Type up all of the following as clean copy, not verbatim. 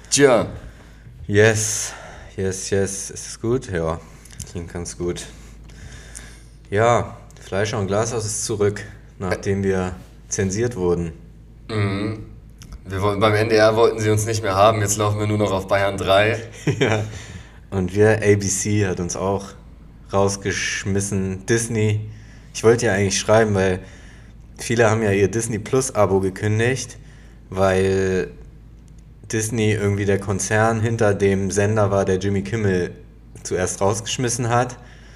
Tja. Yes. Ist es gut? Ja, klingt ganz gut. Ja, Fleischer und Glashaus ist zurück, nachdem wir zensiert wurden. Beim NDR wollten sie uns nicht mehr haben, jetzt laufen wir nur noch auf Bayern 3. Ja. Und ABC hat uns auch rausgeschmissen. Disney, ich wollte ja eigentlich schreiben, weil viele haben ja ihr Disney Plus Abo gekündigt, weil Disney irgendwie der Konzern hinter dem Sender war, der Jimmy Kimmel zuerst rausgeschmissen hat.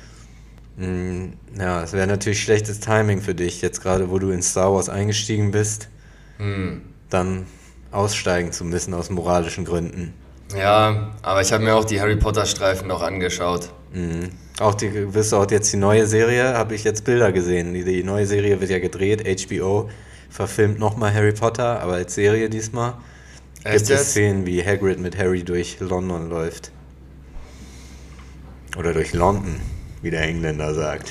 Ja, es wäre natürlich schlechtes Timing für dich, jetzt gerade wo du in Star Wars eingestiegen bist, dann aussteigen zu müssen aus moralischen Gründen. Ja, aber ich habe mir auch die Harry Potter Streifen noch angeschaut. Wirst du auch jetzt die neue Serie, habe ich jetzt Bilder gesehen. Die neue Serie wird ja gedreht, HBO verfilmt nochmal Harry Potter, aber als Serie diesmal. Gibt es Szenen, wie Hagrid mit Harry durch London läuft. Oder durch London, wie der Engländer sagt.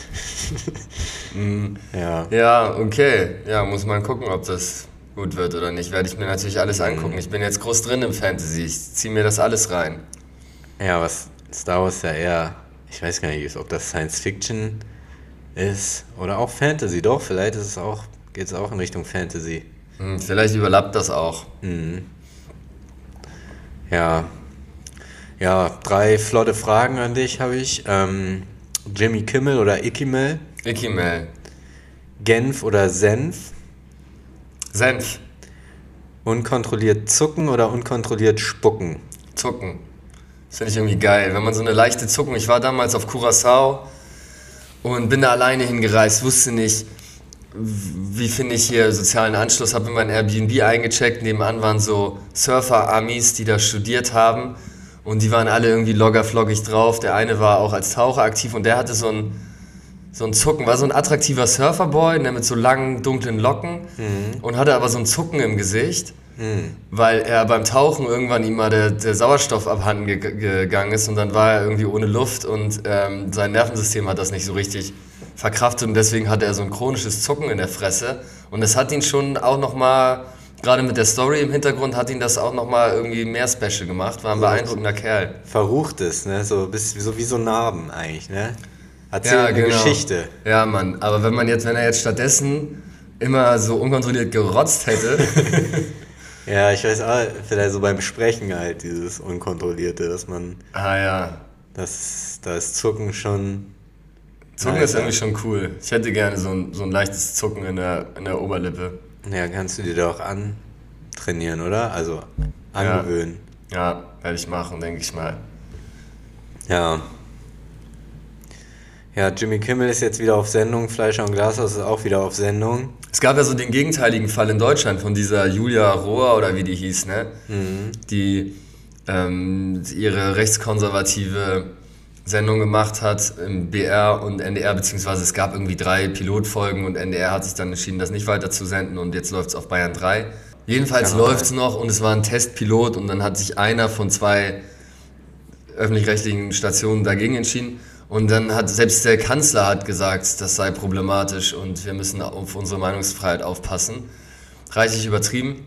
Ja. Ja, okay. Ja, muss man gucken, ob das gut wird oder nicht. Werde ich mir natürlich alles angucken. Ich bin jetzt groß drin im Fantasy. Ich ziehe mir das alles rein. Ja, was Star Wars ja eher, ich weiß gar nicht, ob das Science Fiction ist oder auch Fantasy. Doch, vielleicht geht es auch in Richtung Fantasy. Vielleicht überlappt das auch. Ja, 3 flotte Fragen an dich habe ich. Jimmy Kimmel oder Ickimel? Ickimel. Genf oder Senf? Senf. Unkontrolliert zucken oder unkontrolliert spucken? Zucken. Das finde ich irgendwie geil. Wenn man so eine leichte Zuckung... Ich war damals auf Curaçao und bin da alleine hingereist, wusste nicht, wie finde ich hier sozialen Anschluss, habe in mein Airbnb eingecheckt, nebenan waren so Surfer-Amis, die da studiert haben und die waren alle irgendwie loggerfloggig drauf. Der eine war auch als Taucher aktiv und der hatte so ein Zucken, war so ein attraktiver Surferboy, der mit so langen, dunklen Locken und hatte aber so ein Zucken im Gesicht, weil er beim Tauchen irgendwann ihm mal der Sauerstoff abhanden gegangen ist und dann war er irgendwie ohne Luft und sein Nervensystem hat das nicht so richtig verkraftet und deswegen hatte er so ein chronisches Zucken in der Fresse und das hat ihn schon auch nochmal, gerade mit der Story im Hintergrund, hat ihn das auch nochmal irgendwie mehr special gemacht, war ein beeindruckender Kerl. Verruchtes, ne? So wie so Narben eigentlich, ne? Erzähl eine Geschichte. Ja, Mann, aber wenn er jetzt stattdessen immer so unkontrolliert gerotzt hätte... Ja, ich weiß auch, vielleicht so beim Sprechen halt, dieses Unkontrollierte, dass man... ja. Da ist Zucken schon... Zucken ist irgendwie schon cool. Ich hätte gerne so ein leichtes Zucken in der Oberlippe. Ja, kannst du dir doch antrainieren, oder? Also angewöhnen. Ja, werde ich machen, denke ich mal. Ja, Jimmy Kimmel ist jetzt wieder auf Sendung, Fleischer und Glashaus ist auch wieder auf Sendung. Es gab ja so den gegenteiligen Fall in Deutschland von dieser Julia Rohr oder wie die hieß, ne? Die ihre rechtskonservative Sendung gemacht hat im BR und NDR, beziehungsweise es gab irgendwie 3 Pilotfolgen und NDR hat sich dann entschieden, das nicht weiter zu senden und jetzt läuft es auf Bayern 3. Jedenfalls läuft es noch und es war ein Testpilot und dann hat sich einer von 2 öffentlich-rechtlichen Stationen dagegen entschieden und dann hat selbst der Kanzler hat gesagt, das sei problematisch und wir müssen auf unsere Meinungsfreiheit aufpassen. Reichlich übertrieben.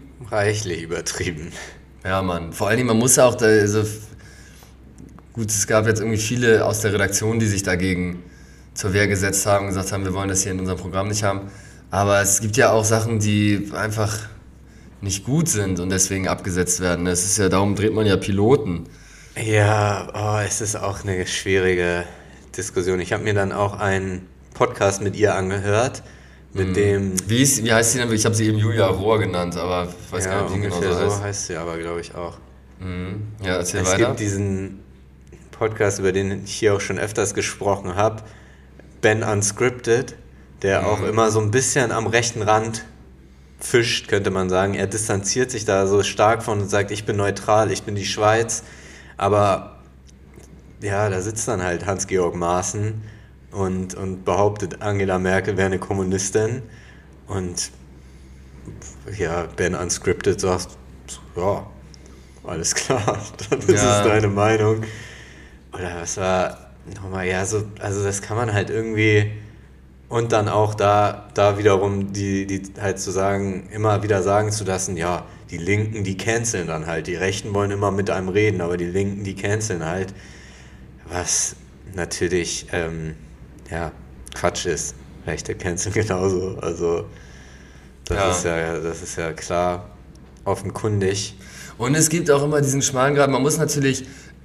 Ja, Mann. Vor allen Dingen, man muss ja auch gut, es gab jetzt irgendwie viele aus der Redaktion, die sich dagegen zur Wehr gesetzt haben und gesagt haben, wir wollen das hier in unserem Programm nicht haben. Aber es gibt ja auch Sachen, die einfach nicht gut sind und deswegen abgesetzt werden. Es ist ja, darum dreht man ja Piloten. Ja, es ist auch eine schwierige Diskussion. Ich habe mir dann auch einen Podcast mit ihr angehört, mit dem... Wie heißt sie denn? Ich habe sie eben Julia Rohr genannt, aber ich weiß gar nicht, wie genau so heißt. So heißt sie aber, glaube ich, auch. Ja, erzähl weiter. Es gibt diesen Podcast, über den ich hier auch schon öfters gesprochen habe, Ben Unscripted, der auch immer so ein bisschen am rechten Rand fischt, könnte man sagen. Er distanziert sich da so stark von und sagt, ich bin neutral, ich bin die Schweiz. Aber ja, da sitzt dann halt Hans-Georg Maaßen und behauptet, Angela Merkel wäre eine Kommunistin. Und ja, Ben Unscripted sagt, ja, alles klar, dann ist es deine Meinung. Oder was war nochmal, also das kann man halt irgendwie Und dann auch da wiederum die halt zu sagen, immer wieder sagen zu lassen, ja, die Linken, die canceln dann halt, die Rechten wollen immer mit einem reden, aber die Linken, die canceln halt, was natürlich, Quatsch ist. Rechte canceln genauso, also das ist ja klar offenkundig. Und es gibt auch immer diesen schmalen Grat, man muss natürlich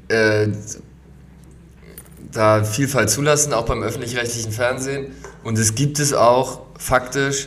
da Vielfalt zulassen, auch beim öffentlich-rechtlichen Fernsehen. Und es gibt es auch faktisch.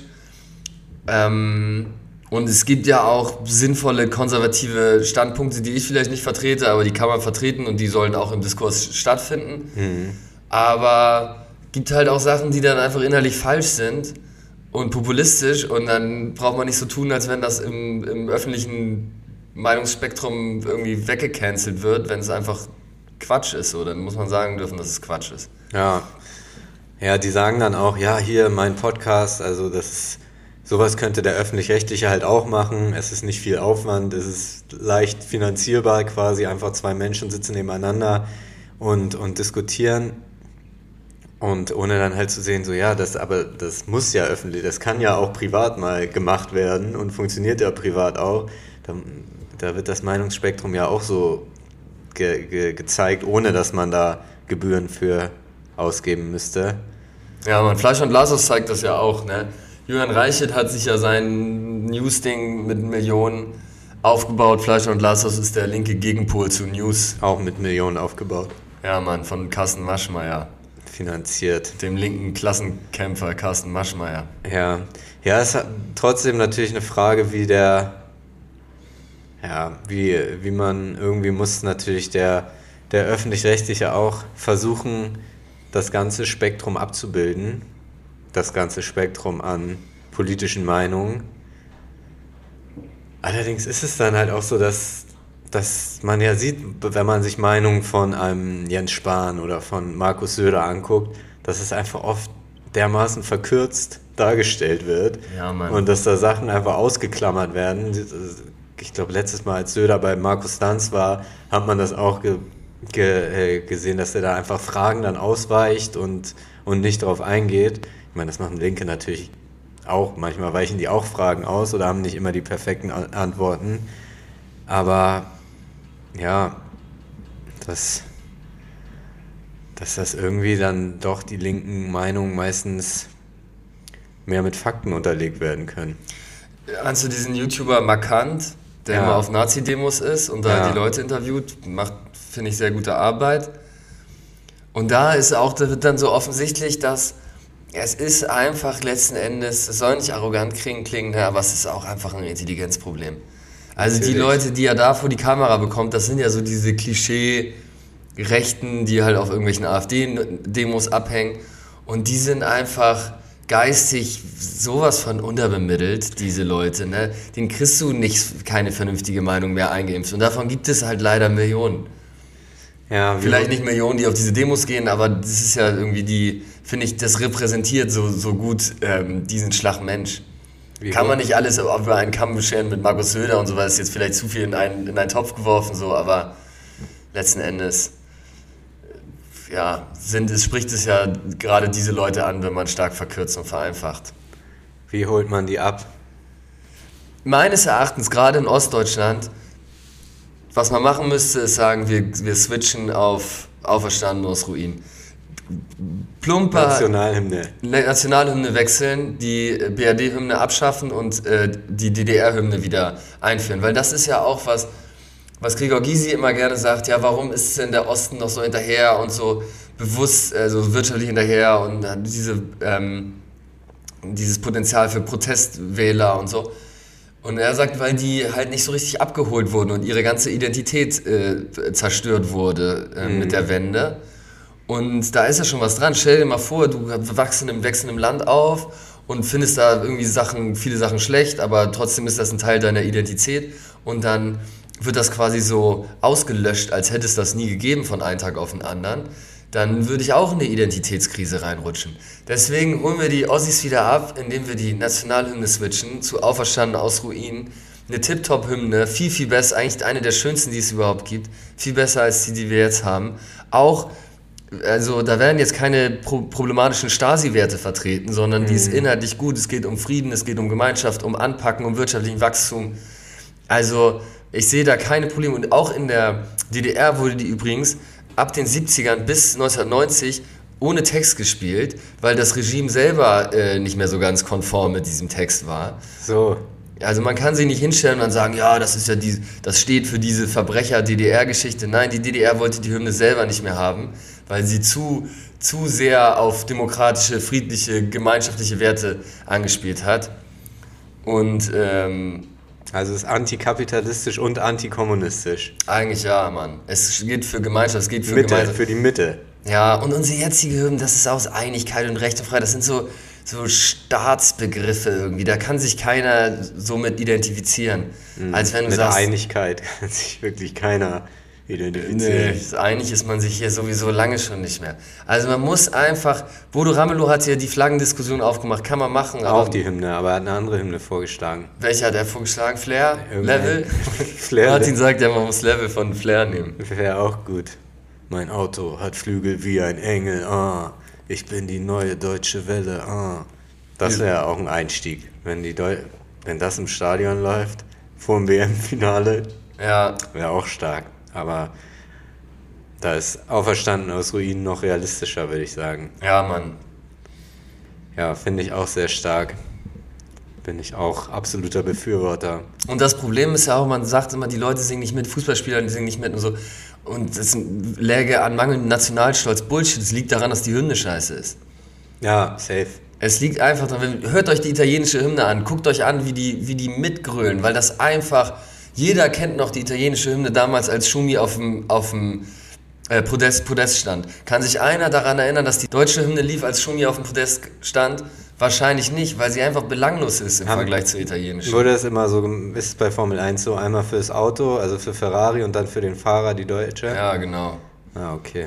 Und es gibt ja auch sinnvolle konservative Standpunkte, die ich vielleicht nicht vertrete, aber die kann man vertreten und die sollen auch im Diskurs stattfinden. Aber es gibt halt auch Sachen, die dann einfach inhaltlich falsch sind und populistisch und dann braucht man nicht so tun, als wenn das im öffentlichen Meinungsspektrum irgendwie weggecancelt wird, wenn es einfach Quatsch ist. So, dann muss man sagen dürfen, dass es Quatsch ist. Ja, die sagen dann auch, ja, hier mein Podcast, also sowas könnte der Öffentlich-Rechtliche halt auch machen. Es ist nicht viel Aufwand, es ist leicht finanzierbar quasi. Einfach 2 Menschen sitzen nebeneinander und diskutieren. Und ohne dann halt zu sehen, so ja, das muss ja öffentlich, das kann ja auch privat mal gemacht werden und funktioniert ja privat auch. Da wird das Meinungsspektrum ja auch so gezeigt, ohne dass man da Gebühren für ausgeben müsste. Ja, man, Fleisch und Lasos zeigt das ja auch, ne? Julian Reichelt hat sich ja sein News-Ding mit Millionen aufgebaut. Fleisch und Lasos ist der linke Gegenpol zu News. Auch mit Millionen aufgebaut. Ja, Mann, von Carsten Maschmeyer. Finanziert. Dem linken Klassenkämpfer Carsten Maschmeyer. Ja, es hat trotzdem natürlich eine Frage, wie man irgendwie muss natürlich der Öffentlich-Rechtliche auch versuchen, das ganze Spektrum abzubilden. Das ganze Spektrum an politischen Meinungen. Allerdings ist es dann halt auch so, dass man ja sieht, wenn man sich Meinungen von einem Jens Spahn oder von Markus Söder anguckt, dass es einfach oft dermaßen verkürzt dargestellt wird. Ja, Mann. Und dass da Sachen einfach ausgeklammert werden. Ich glaube, letztes Mal, als Söder bei Markus Lanz war, hat man das auch gesehen, dass er da einfach Fragen dann ausweicht und nicht darauf eingeht. Ich meine, das machen Linke natürlich auch. Manchmal weichen die auch Fragen aus oder haben nicht immer die perfekten Antworten. Aber ja, dass das irgendwie dann doch die linken Meinungen meistens mehr mit Fakten unterlegt werden können. Hast du diesen YouTuber Markant, der immer auf Nazi-Demos ist und da die Leute interviewt, macht, finde ich, sehr gute Arbeit. Und da wird dann so offensichtlich, dass es ist einfach letzten Endes, es soll nicht arrogant klingen, aber es ist auch einfach ein Intelligenzproblem. Also natürlich. Die Leute, die er da vor die Kamera bekommt, das sind ja so diese Klischee-Rechten, die halt auf irgendwelchen AfD-Demos abhängen. Und die sind einfach geistig sowas von unterbemittelt, diese Leute. Ne? Denen kriegst du keine vernünftige Meinung mehr eingeimpft. Und davon gibt es halt leider Millionen. Ja, vielleicht nicht Millionen, die auf diese Demos gehen, aber das ist ja irgendwie finde ich, das repräsentiert so gut diesen Schlagmensch. Kann man nicht alles über einen Kamm bescheren mit Markus Söder und so, weil es jetzt vielleicht zu viel in einen Topf geworfen, so, aber letzten Endes spricht es ja gerade diese Leute an, wenn man stark verkürzt und vereinfacht. Wie holt man die ab? Meines Erachtens, gerade in Ostdeutschland, was man machen müsste, ist sagen, wir switchen auf Auferstanden aus Ruin. Plumper Nationalhymne wechseln, die BRD-Hymne abschaffen und die DDR-Hymne wieder einführen. Weil das ist ja auch was Gregor Gysi immer gerne sagt, ja, warum ist denn der Osten noch so hinterher und so bewusst, also wirtschaftlich hinterher und hat dieses Potenzial für Protestwähler und so. Und er sagt, weil die halt nicht so richtig abgeholt wurden und ihre ganze Identität zerstört wurde mit der Wende. Und da ist ja schon was dran. Stell dir mal vor, du wachst in einem Land auf und findest da irgendwie viele Sachen schlecht, aber trotzdem ist das ein Teil deiner Identität und dann wird das quasi so ausgelöscht, als hätte es das nie gegeben von einem Tag auf den anderen. Dann würde ich auch in eine Identitätskrise reinrutschen. Deswegen holen wir die Ossis wieder ab, indem wir die Nationalhymne switchen zu Auferstanden aus Ruinen. Eine Tip-Top-Hymne, viel, viel besser, eigentlich eine der schönsten, die es überhaupt gibt. Viel besser als die wir jetzt haben. Auch also da werden jetzt keine problematischen Stasi-Werte vertreten, sondern die ist inhaltlich gut. Es geht um Frieden, es geht um Gemeinschaft, um Anpacken, um wirtschaftlichen Wachstum. Also ich sehe da keine Probleme. Und auch in der DDR wurde die übrigens ab den 70ern bis 1990 ohne Text gespielt, weil das Regime selber nicht mehr so ganz konform mit diesem Text war. So. Also man kann sich nicht hinstellen und dann sagen, ja, das ist ja das steht für diese Verbrecher-DDR-Geschichte. Nein, die DDR wollte die Hymne selber nicht mehr haben, weil sie zu sehr auf demokratische, friedliche, gemeinschaftliche Werte angespielt hat. Und also es ist antikapitalistisch und antikommunistisch. eigentlich ja, Mann. Es geht für Gemeinschaft, es geht für Gemeinschaft. Für die Mitte. Ja, und unsere jetzige Hymne, das ist aus Einigkeit und Recht und Freiheit. Das sind so Staatsbegriffe irgendwie. Da kann sich keiner so mit identifizieren. Als wenn du mit sagst, Einigkeit kann sich wirklich keiner identifizieren. nee, einig ist man sich hier sowieso lange schon nicht mehr. Also man muss einfach, Bodo Ramelow hat ja die Flaggendiskussion aufgemacht, kann man machen. Aber Auch die Hymne, aber er hat eine andere Hymne vorgeschlagen. welche hat er vorgeschlagen? Flair? Irgendein- Level? Flair. Martin sagt ja, man muss Level von Flair nehmen. Wäre auch gut. Mein Auto hat Flügel wie ein Engel, ich bin die neue deutsche Welle, Das wäre auch ein Einstieg, wenn das im Stadion läuft, vor dem WM-Finale, Ja, wäre auch stark. Aber da ist Auferstanden aus Ruinen noch realistischer, würde ich sagen. ja, Mann. Ja, finde ich auch sehr stark. Bin ich auch absoluter Befürworter. Und das Problem ist ja auch, man sagt immer, die Leute singen nicht mit, Fußballspieler die singen nicht mit und so. Und das läge an mangelndem Nationalstolz. Bullshit, es liegt daran, dass die Hymne scheiße ist. Ja, safe. Es liegt einfach daran, hört euch die italienische Hymne an, guckt euch an, wie die mitgrölen, weil das einfach, jeder kennt noch die italienische Hymne damals, als Schumi auf dem Podest stand. Kann sich einer daran erinnern, dass die deutsche Hymne lief, als Schumi auf dem Podest stand? Wahrscheinlich nicht, weil sie einfach belanglos ist im Vergleich zur italienischen. Wurde es immer so, ist es bei Formel 1 so, einmal fürs Auto, also für Ferrari und dann für den Fahrer die deutsche? Ja, genau. Ah, okay.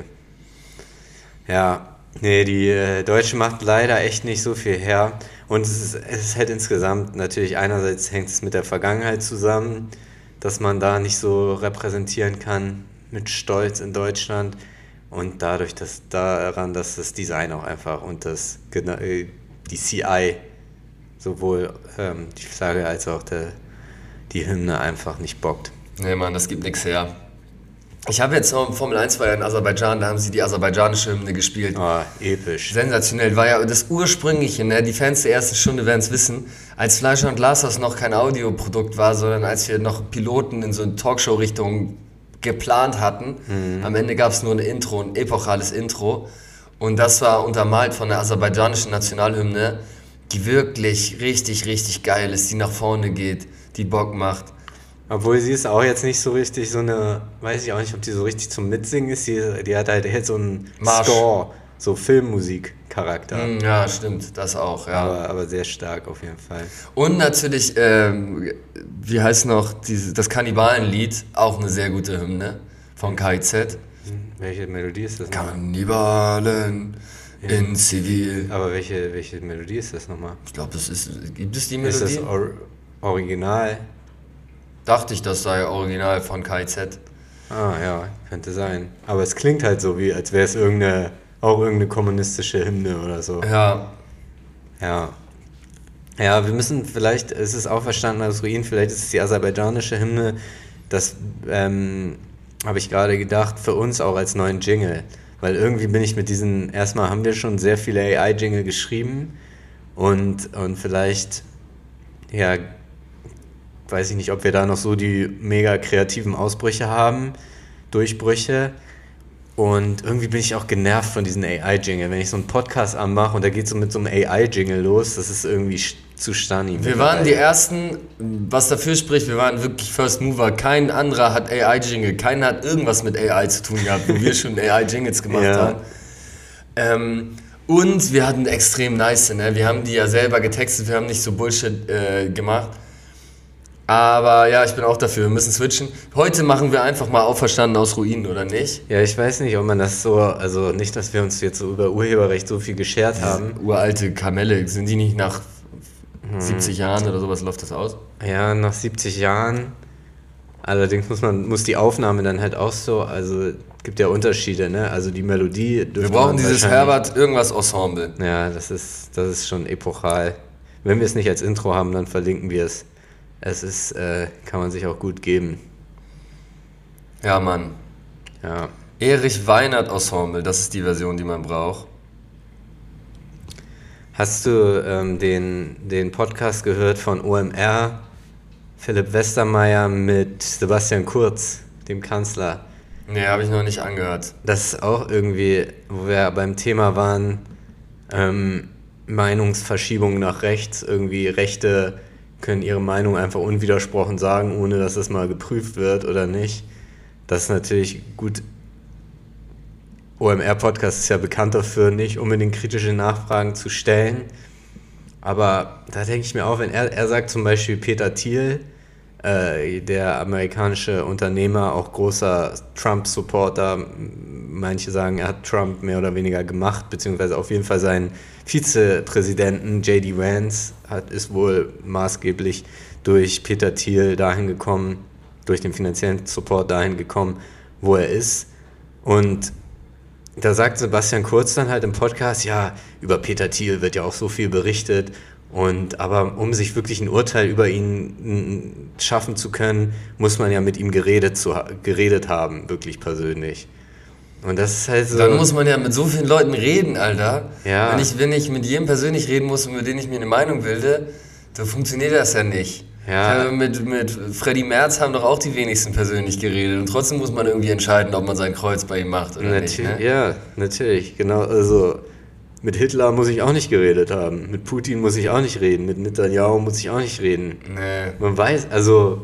Ja, nee, die Deutsche macht leider echt nicht so viel her. Und es ist halt insgesamt natürlich, einerseits hängt es mit der Vergangenheit zusammen, dass man da nicht so repräsentieren kann mit Stolz in Deutschland. Und dadurch, dass das Design auch einfach und die CI, sowohl die Flagge als auch die Hymne einfach nicht bockt. Nee, Mann, das gibt nichts her. Ich habe jetzt noch Formel 1 war ja in Aserbaidschan, da haben sie die aserbaidschanische Hymne gespielt. Oh, episch. Sensationell, war ja das ursprüngliche, ne? Die Fans der ersten Stunde werden es wissen, als Fleischer und Glashaus noch kein Audioprodukt war, sondern als wir noch Piloten in so eine Talkshow-Richtung geplant hatten. Am Ende gab es nur ein Intro, ein epochales Intro. Und das war untermalt von der aserbaidschanischen Nationalhymne, die wirklich richtig, richtig geil ist, die nach vorne geht, die Bock macht. Obwohl sie ist auch jetzt nicht so richtig so eine, weiß ich auch nicht, ob die so richtig zum Mitsingen ist, die hat halt jetzt so einen Marsch. Score, so Filmmusik-Charakter. Ja, stimmt, das auch, ja. Aber sehr stark auf jeden Fall. Und natürlich, wie heißt noch, das Kannibalenlied, auch eine sehr gute Hymne von KIZ. Welche Melodie ist das nochmal? Kannibalen in Zivil. Aber welche Melodie ist das nochmal? Ich glaube, gibt es die Ist Melodie? das Original? Dachte ich, das sei original von KIZ. Ah ja, könnte sein. Aber es klingt halt so, wie als wäre es irgendeine kommunistische Hymne oder so. Ja, Ja. Ja, wir müssen vielleicht, es ist Auferstanden aus Ruinen, vielleicht ist es die aserbaidschanische Hymne, das habe ich gerade gedacht, für uns auch als neuen Jingle. Weil irgendwie bin ich mit erstmal haben wir schon sehr viele AI-Jingle geschrieben und vielleicht, ja, weiß ich nicht, ob wir da noch so die mega kreativen Ausbrüche haben, Durchbrüche. Und irgendwie bin ich auch genervt von diesen AI-Jingle. Wenn ich so einen Podcast anmache und da geht so mit so einem AI-Jingle los, das ist irgendwie zu stunning. wir waren die Ersten, was dafür spricht, wir waren wirklich First Mover. Kein anderer hat AI-Jingle, keiner hat irgendwas mit AI zu tun gehabt, wo wir schon AI-Jingles gemacht haben. Und wir hatten extrem nice, ne? Wir haben die ja selber getextet, wir haben nicht so Bullshit gemacht. Aber ja, ich bin auch dafür, wir müssen switchen. Heute machen wir einfach mal Auferstanden aus Ruinen, oder nicht? Ja, ich weiß nicht, ob man das so, also nicht, dass wir uns jetzt so über Urheberrecht so viel geschert haben. Uralte Kamelle, sind die nicht nach 70 Jahren oder sowas, läuft das aus? Ja, nach 70 Jahren. Allerdings muss die Aufnahme dann halt auch so, also gibt ja Unterschiede, ne? Also die Melodie dürfte Wir brauchen man dieses wahrscheinlich- Herbert irgendwas Ensemble. Ja, das ist schon epochal. Wenn wir es nicht als Intro haben, dann verlinken wir es. Es ist, kann man sich auch gut geben. Ja, Mann. Ja. Erich Weinert Ensemble, das ist die Version, die man braucht. Hast du den Podcast gehört von OMR, Philipp Westermeier mit Sebastian Kurz, dem Kanzler? Nee, habe ich noch nicht angehört. Das ist auch irgendwie, wo wir beim Thema waren, Meinungsverschiebung nach rechts. Irgendwie Rechte können ihre Meinung einfach unwidersprochen sagen, ohne dass es mal geprüft wird oder nicht. Das ist natürlich gut. OMR-Podcast ist ja bekannt dafür, nicht unbedingt kritische Nachfragen zu stellen. Aber da denke ich mir auch, wenn er sagt zum Beispiel Peter Thiel, der amerikanische Unternehmer, auch großer Trump-Supporter, manche sagen, er hat Trump mehr oder weniger gemacht, beziehungsweise auf jeden Fall seinen Vizepräsidenten J.D. Vance ist wohl maßgeblich durch Peter Thiel dahin gekommen, durch den finanziellen Support dahin gekommen, wo er ist. Und da sagt Sebastian Kurz dann halt im Podcast, ja, über Peter Thiel wird ja auch so viel berichtet, aber um sich wirklich ein Urteil über ihn schaffen zu können, muss man ja mit ihm geredet haben, wirklich persönlich. Und das ist halt so... Dann muss man ja mit so vielen Leuten reden, Alter. Ja. Wenn ich mit jedem persönlich reden muss, mit dem ich mir eine Meinung bilde, dann funktioniert das ja nicht. Ja. Mit Freddie Merz haben doch auch die wenigsten persönlich geredet und trotzdem muss man irgendwie entscheiden, ob man sein Kreuz bei ihm macht oder nicht. Ne? Ja, natürlich, genau. Also mit Hitler muss ich auch nicht geredet haben, mit Putin muss ich auch nicht reden, mit Netanyahu muss ich auch nicht reden. Nee. Man weiß, also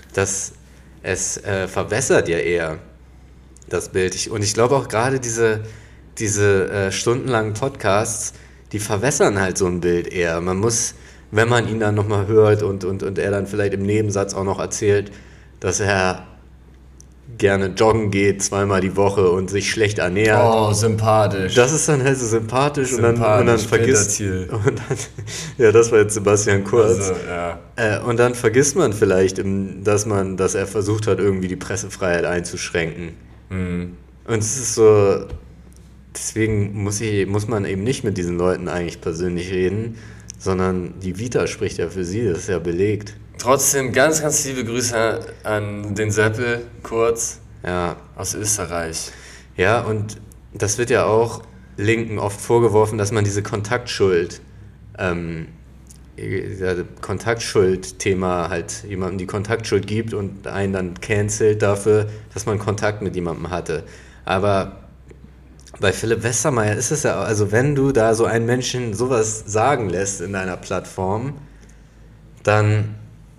es verwässert ja eher das Bild. Und ich glaube auch gerade diese stundenlangen Podcasts, die verwässern halt so ein Bild eher. Man muss, wenn man ihn dann nochmal hört und er dann vielleicht im Nebensatz auch noch erzählt, dass er gerne joggen geht, 2-mal die Woche und sich schlecht ernährt. Oh, sympathisch. Das ist dann halt so sympathisch und dann vergisst... Peter Thiel. Ja, das war jetzt Sebastian Kurz. Also, ja. Und dann vergisst man vielleicht, dass er versucht hat, irgendwie die Pressefreiheit einzuschränken. Mhm. Und es ist so... Deswegen muss man eben nicht mit diesen Leuten eigentlich persönlich reden, sondern die Vita spricht ja für sie, das ist ja belegt. Trotzdem ganz, ganz liebe Grüße an den Seppel Kurz Ja. aus Österreich. Ja, und das wird ja auch Linken oft vorgeworfen, dass man diese Kontaktschuld-Thema halt jemandem die Kontaktschuld gibt und einen dann cancelt dafür, dass man Kontakt mit jemandem hatte. Aber bei Philipp Westermeier ist es ja, also wenn du da so einen Menschen sowas sagen lässt in deiner Plattform, dann,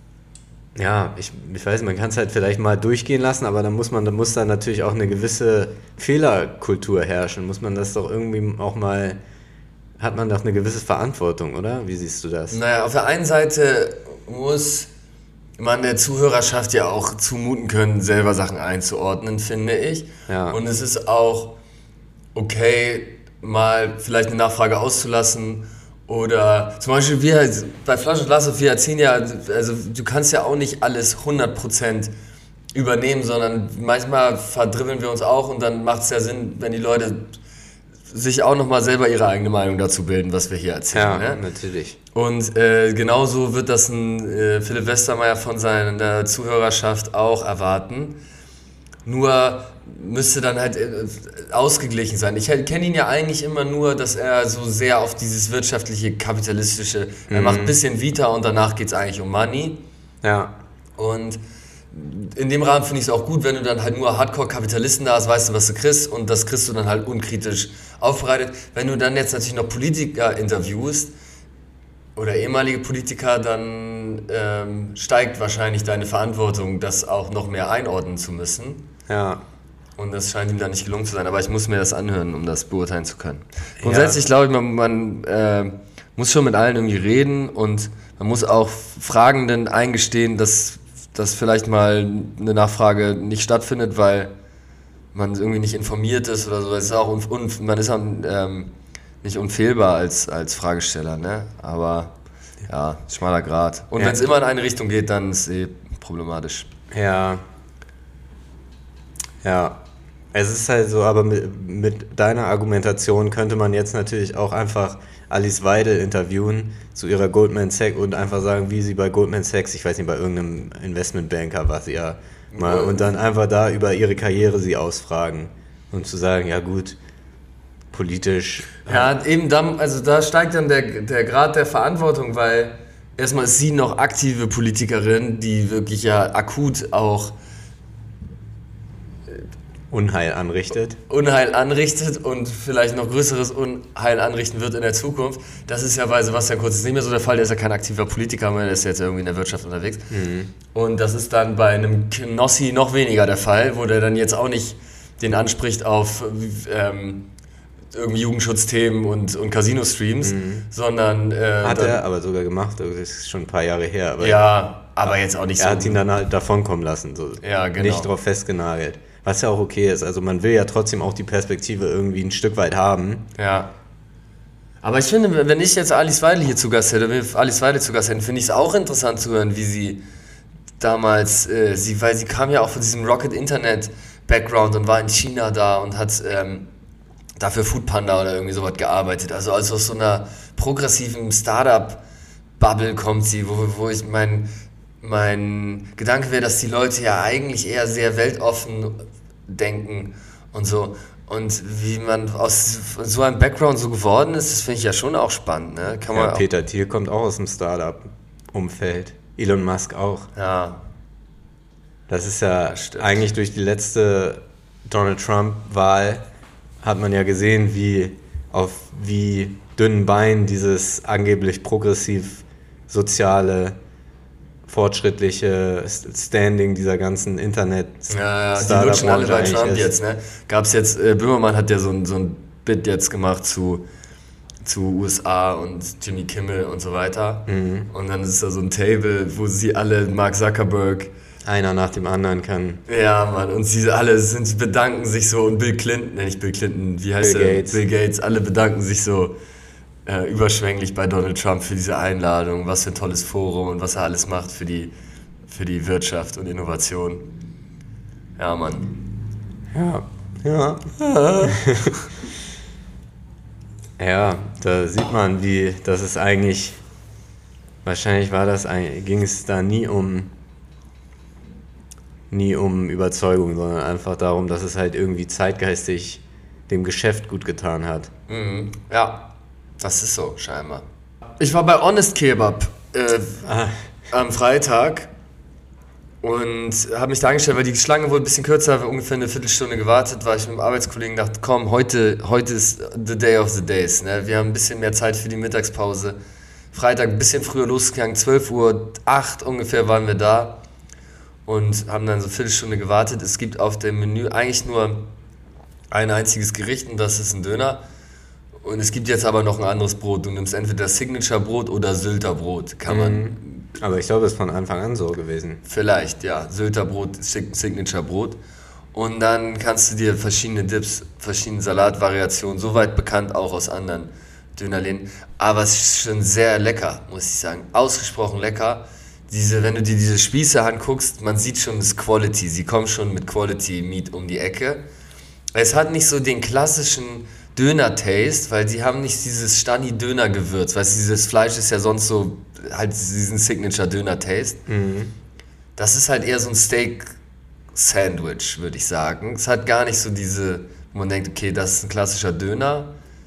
ja, ich weiß, man kann es halt vielleicht mal durchgehen lassen, aber dann muss dann natürlich auch eine gewisse Fehlerkultur herrschen. Muss man das doch irgendwie auch mal, hat man doch eine gewisse Verantwortung, oder? Wie siehst du das? Naja, auf der einen Seite muss man der Zuhörerschaft ja auch zumuten können, selber Sachen einzuordnen, finde ich. Ja. Und es ist auch okay, mal vielleicht eine Nachfrage auszulassen oder zum Beispiel wir bei Flasch und Glas, wir erzählen ja, also du kannst ja auch nicht alles 100% übernehmen, sondern manchmal verdribbeln wir uns auch und dann macht es ja Sinn, wenn die Leute sich auch nochmal selber ihre eigene Meinung dazu bilden, was wir hier erzählen. Ja, ne? natürlich. Und genauso wird das ein Philipp Westermeier von seiner Zuhörerschaft auch erwarten. Nur müsste dann halt ausgeglichen sein. Ich kenne ihn ja eigentlich immer nur, dass er so sehr auf dieses wirtschaftliche, kapitalistische, er macht ein bisschen Vita und danach geht es eigentlich um Money. Ja. Und in dem Rahmen finde ich es auch gut, wenn du dann halt nur Hardcore-Kapitalisten da hast, weißt du, was du kriegst und das kriegst du dann halt unkritisch aufbereitet. Wenn du dann jetzt natürlich noch Politiker interviewst oder ehemalige Politiker, dann steigt wahrscheinlich deine Verantwortung, das auch noch mehr einordnen zu müssen. Ja. Und das scheint ihm dann nicht gelungen zu sein, aber ich muss mir das anhören, um das beurteilen zu können. Grundsätzlich glaube ich, man muss schon mit allen irgendwie reden und man muss auch Fragenden eingestehen, dass vielleicht mal eine Nachfrage nicht stattfindet, weil man irgendwie nicht informiert ist oder so. Es ist auch man ist auch nicht unfehlbar als Fragesteller, ne? Aber ja, schmaler Grat. Und wenn es immer in eine Richtung geht, dann ist es problematisch. Ja. Ja. Es ist halt so, aber mit deiner Argumentation könnte man jetzt natürlich auch einfach Alice Weidel interviewen zu ihrer Goldman Sachs und einfach sagen, wie sie bei Goldman Sachs, ich weiß nicht, bei irgendeinem Investmentbanker war sie ja mal, und dann einfach da über ihre Karriere sie ausfragen und zu sagen, ja gut, politisch. Ja, eben dann, also da steigt dann der Grad der Verantwortung, weil erstmal ist sie noch aktive Politikerin, die wirklich ja akut auch Unheil anrichtet und vielleicht noch größeres Unheil anrichten wird in der Zukunft. Das ist ja bei Sebastian Kurz ist nicht mehr so der Fall, der ist ja kein aktiver Politiker mehr, der ist jetzt irgendwie in der Wirtschaft unterwegs. Und das ist dann bei einem Knossi noch weniger der Fall, wo der dann jetzt auch nicht den anspricht auf irgendwie Jugendschutzthemen und Casino-Streams, sondern... hat er aber sogar gemacht, das ist schon ein paar Jahre her. Aber ja, aber jetzt auch nicht so. Er hat ihn dann halt davonkommen lassen, so ja, genau. Nicht drauf festgenagelt. Was ja auch okay ist, also man will ja trotzdem auch die Perspektive irgendwie ein Stück weit haben. Ja. Aber ich finde, wenn ich jetzt Alice Weidel hier zu Gast hätte, finde ich es auch interessant zu hören, wie sie damals, weil sie kam ja auch von diesem Rocket Internet Background und war in China da und hat dafür Foodpanda oder irgendwie sowas gearbeitet. Also aus so einer progressiven Startup-Bubble kommt sie, wo ich mein Gedanke wäre, dass die Leute ja eigentlich eher sehr weltoffen denken und so. Und wie man aus so einem Background so geworden ist, das finde ich ja schon auch spannend. Ne? Peter Thiel kommt auch aus dem Startup-Umfeld. Elon Musk auch. Ja. Das ist ja eigentlich durch die letzte Donald Trump-Wahl hat man ja gesehen, wie dünnen Beinen dieses angeblich progressiv soziale fortschrittliche Standing dieser ganzen Internet-Startup-Branche die lutschen alle bei Trump jetzt, ne? Gab's jetzt, Böhmermann hat ja so ein Bit jetzt gemacht zu USA und Jimmy Kimmel und so weiter. Und dann ist da so ein Table, wo sie alle, Mark Zuckerberg, einer nach dem anderen kann. Ja, Mann, und sie alle bedanken sich so und Bill Clinton, wie heißt er? Bill Gates, alle bedanken sich so überschwänglich bei Donald Trump für diese Einladung, was für ein tolles Forum und was er alles macht für die Wirtschaft und Innovation. Ja, Mann. Ja. Ja, da sieht man, wahrscheinlich ging es da nie um Überzeugung, sondern einfach darum, dass es halt irgendwie zeitgeistig dem Geschäft gut getan hat. Ja. Das ist so, scheinbar. Ich war bei Honest Kebab am Freitag und habe mich da angestellt, weil die Schlange wurde ein bisschen kürzer, habe ungefähr eine Viertelstunde gewartet, war ich mit dem Arbeitskollegen dachte, komm, heute ist the day of the days. Ne? Wir haben ein bisschen mehr Zeit für die Mittagspause. Freitag ein bisschen früher losgegangen, 12:08 Uhr ungefähr waren wir da und haben dann so eine Viertelstunde gewartet. Es gibt auf dem Menü eigentlich nur ein einziges Gericht und das ist ein Döner. Und es gibt jetzt aber noch ein anderes Brot. Du nimmst entweder Signature-Brot oder Sylter-Brot. Kann man. Aber ich glaube, das ist von Anfang an so gewesen. Vielleicht, ja. Sylter-Brot, Signature-Brot. Und dann kannst du dir verschiedene Dips, verschiedene Salatvariationen, soweit bekannt auch aus anderen Dönerläden. Aber es ist schon sehr lecker, muss ich sagen. Ausgesprochen lecker. Wenn du dir diese Spieße anguckst, man sieht schon das Quality. Sie kommen schon mit Quality Meat um die Ecke. Es hat nicht so den klassischen Döner-Taste, weil die haben nicht dieses Stani-Döner-Gewürz, weißt du, dieses Fleisch ist ja sonst so, halt diesen Signature-Döner-Taste. Das ist halt eher so ein Steak-Sandwich, würde ich sagen. Es hat gar nicht so wo man denkt, okay, das ist ein klassischer Döner.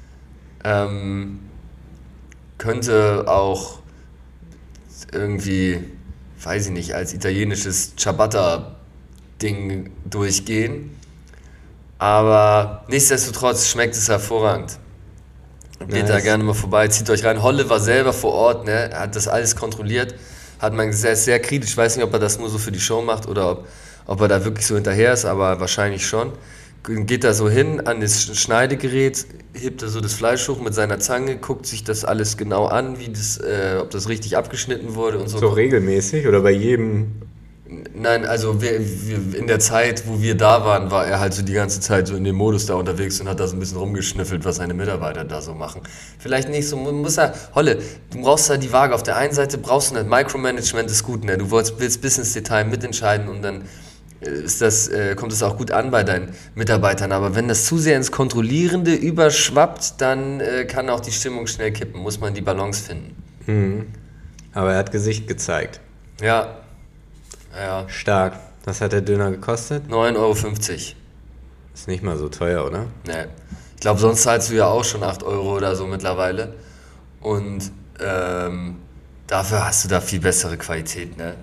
Könnte auch irgendwie, weiß ich nicht, als italienisches Ciabatta-Ding durchgehen. Aber nichtsdestotrotz schmeckt es hervorragend. Geht da gerne mal vorbei, zieht euch rein. Holle war selber vor Ort, ne? Hat das alles kontrolliert. Hat man sehr, sehr kritisch. Ich weiß nicht, ob er das nur so für die Show macht oder ob er da wirklich so hinterher ist, aber wahrscheinlich schon. Geht da so hin an das Schneidegerät, hebt da so das Fleisch hoch mit seiner Zange, guckt sich das alles genau an, ob das richtig abgeschnitten wurde und so. So regelmäßig oder bei jedem? Nein, also wir in der Zeit, wo wir da waren, war er halt so die ganze Zeit so in dem Modus da unterwegs und hat da so ein bisschen rumgeschnüffelt, was seine Mitarbeiter da so machen. Vielleicht nicht so, Holle, du brauchst da die Waage. Auf der einen Seite brauchst du nicht, Micromanagement ist gut, ne? Du willst bis ins Detail mitentscheiden und dann kommt es auch gut an bei deinen Mitarbeitern. Aber wenn das zu sehr ins Kontrollierende überschwappt, dann kann auch die Stimmung schnell kippen. Muss man die Balance finden. Aber er hat Gesicht gezeigt. Ja. Stark. Was hat der Döner gekostet? 9,50 €. Ist nicht mal so teuer, oder? Nee. Ich glaube, sonst zahlst du ja auch schon 8 € oder so mittlerweile. Und dafür hast du da viel bessere Qualität, ne?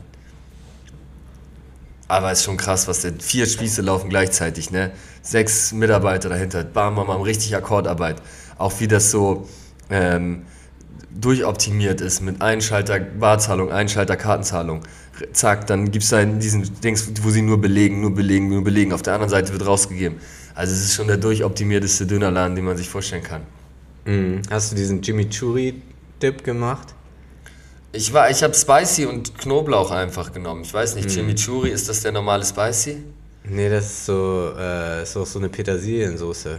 Aber ist schon krass, 4 Spieße laufen gleichzeitig, ne? 6 Mitarbeiter dahinter, bam, bam, bam, richtig Akkordarbeit. Auch wie das so durchoptimiert ist mit Einschalter Barzahlung, Einschalter Kartenzahlung. Zack, dann gibt es da diesen Dings, wo sie nur belegen. Auf der anderen Seite wird rausgegeben. Also es ist schon der durchoptimierteste Dönerladen, den man sich vorstellen kann. Hast du diesen Chimichurri-Dip gemacht? Ich habe Spicy und Knoblauch einfach genommen. Ich weiß nicht, Chimichurri, ist das der normale Spicy? Nee, das ist ist auch so eine Petersiliensoße.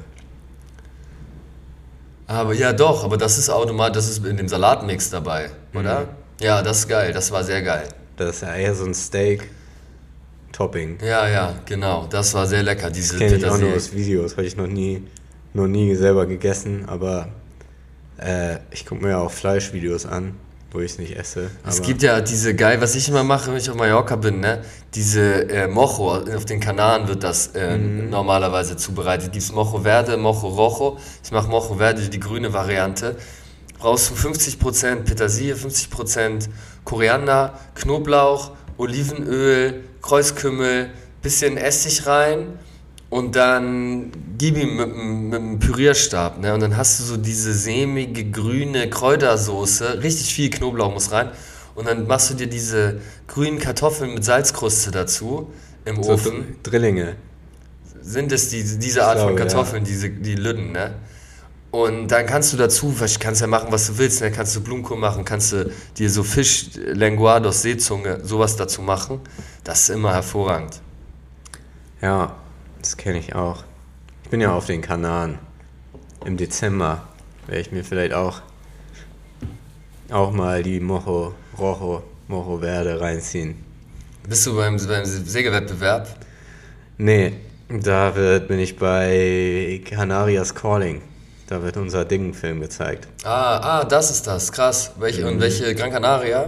Aber ja doch, aber das ist automatisch, das ist in dem Salatmix dabei, oder? Ja, das ist geil, das war sehr geil. Das ist ja eher so ein Steak-Topping. Ja, genau, das war sehr lecker, diese Kenne ich auch Petersilie. nur aus Videos, habe ich noch nie selber gegessen, aber ich gucke mir ja auch Fleischvideos an, wo ich es nicht esse. Es aber gibt ja diese geil, was ich immer mache, wenn ich auf Mallorca bin, ne? Diese Mojo, auf den Kanaren wird das normalerweise zubereitet. Gibt es Mojo Verde, Mojo Rojo. Ich mache Mojo Verde, die grüne Variante. Brauchst du 50% Petersilie, 50% Koriander, Knoblauch, Olivenöl, Kreuzkümmel, bisschen Essig rein und dann gib ihm mit einem Pürierstab, ne? Und dann hast du so diese sämige, grüne Kräutersoße, richtig viel Knoblauch muss rein und dann machst du dir diese grünen Kartoffeln mit Salzkruste dazu im so Ofen. Drillinge. Sind es diese Art von Kartoffeln, ja. die Lüden, ne? Und dann kannst du dazu, kannst ja machen, was du willst, ne? Kannst du Blumenkohl machen, kannst du dir so Fisch, Lenguados, Seezunge, sowas dazu machen. Das ist immer hervorragend. Ja, das kenne ich auch. Ich bin ja auf den Kanaren. Im Dezember werde ich mir vielleicht auch mal die Mojo Rojo, Mojo Verde reinziehen. Bist du beim Segelwettbewerb? Nee, bin ich bei Canarias Calling. Da wird unser Ding-Film gezeigt. Das ist das, krass. Und welche Gran Canaria?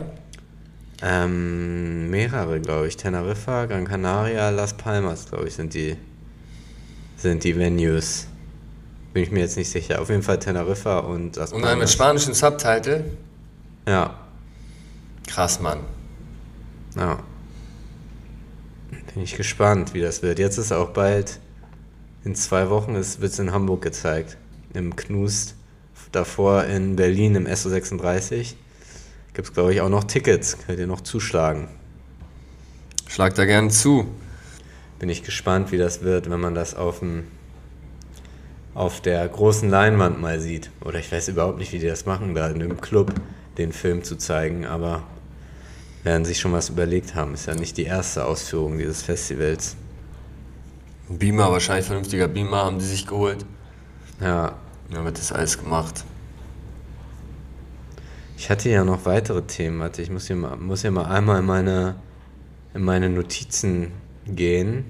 Mehrere, glaube ich. Teneriffa, Gran Canaria, Las Palmas, glaube ich, sind die Venues. Bin ich mir jetzt nicht sicher. Auf jeden Fall Teneriffa und Las Palmas. Und dann mit spanischen Subtitle? Ja. Krass, Mann. Ja. Bin ich gespannt, wie das wird. Jetzt ist auch bald, in 2 Wochen, wird es in Hamburg gezeigt. Im Knust. Davor in Berlin im SO36. Gibt es, glaube ich, auch noch Tickets. Könnt ihr noch zuschlagen. Schlag da gerne zu. Bin ich gespannt, wie das wird, wenn man das auf der großen Leinwand mal sieht. Oder ich weiß überhaupt nicht, wie die das machen, da in einem Club den Film zu zeigen. Aber werden sich schon was überlegt haben. Ist ja nicht die erste Ausführung dieses Festivals. Beamer, wahrscheinlich vernünftiger Beamer, haben die sich geholt. Ja. Da wird das alles gemacht. Ich hatte ja noch weitere Themen. Warte, ich muss hier mal einmal in meine Notizen gehen.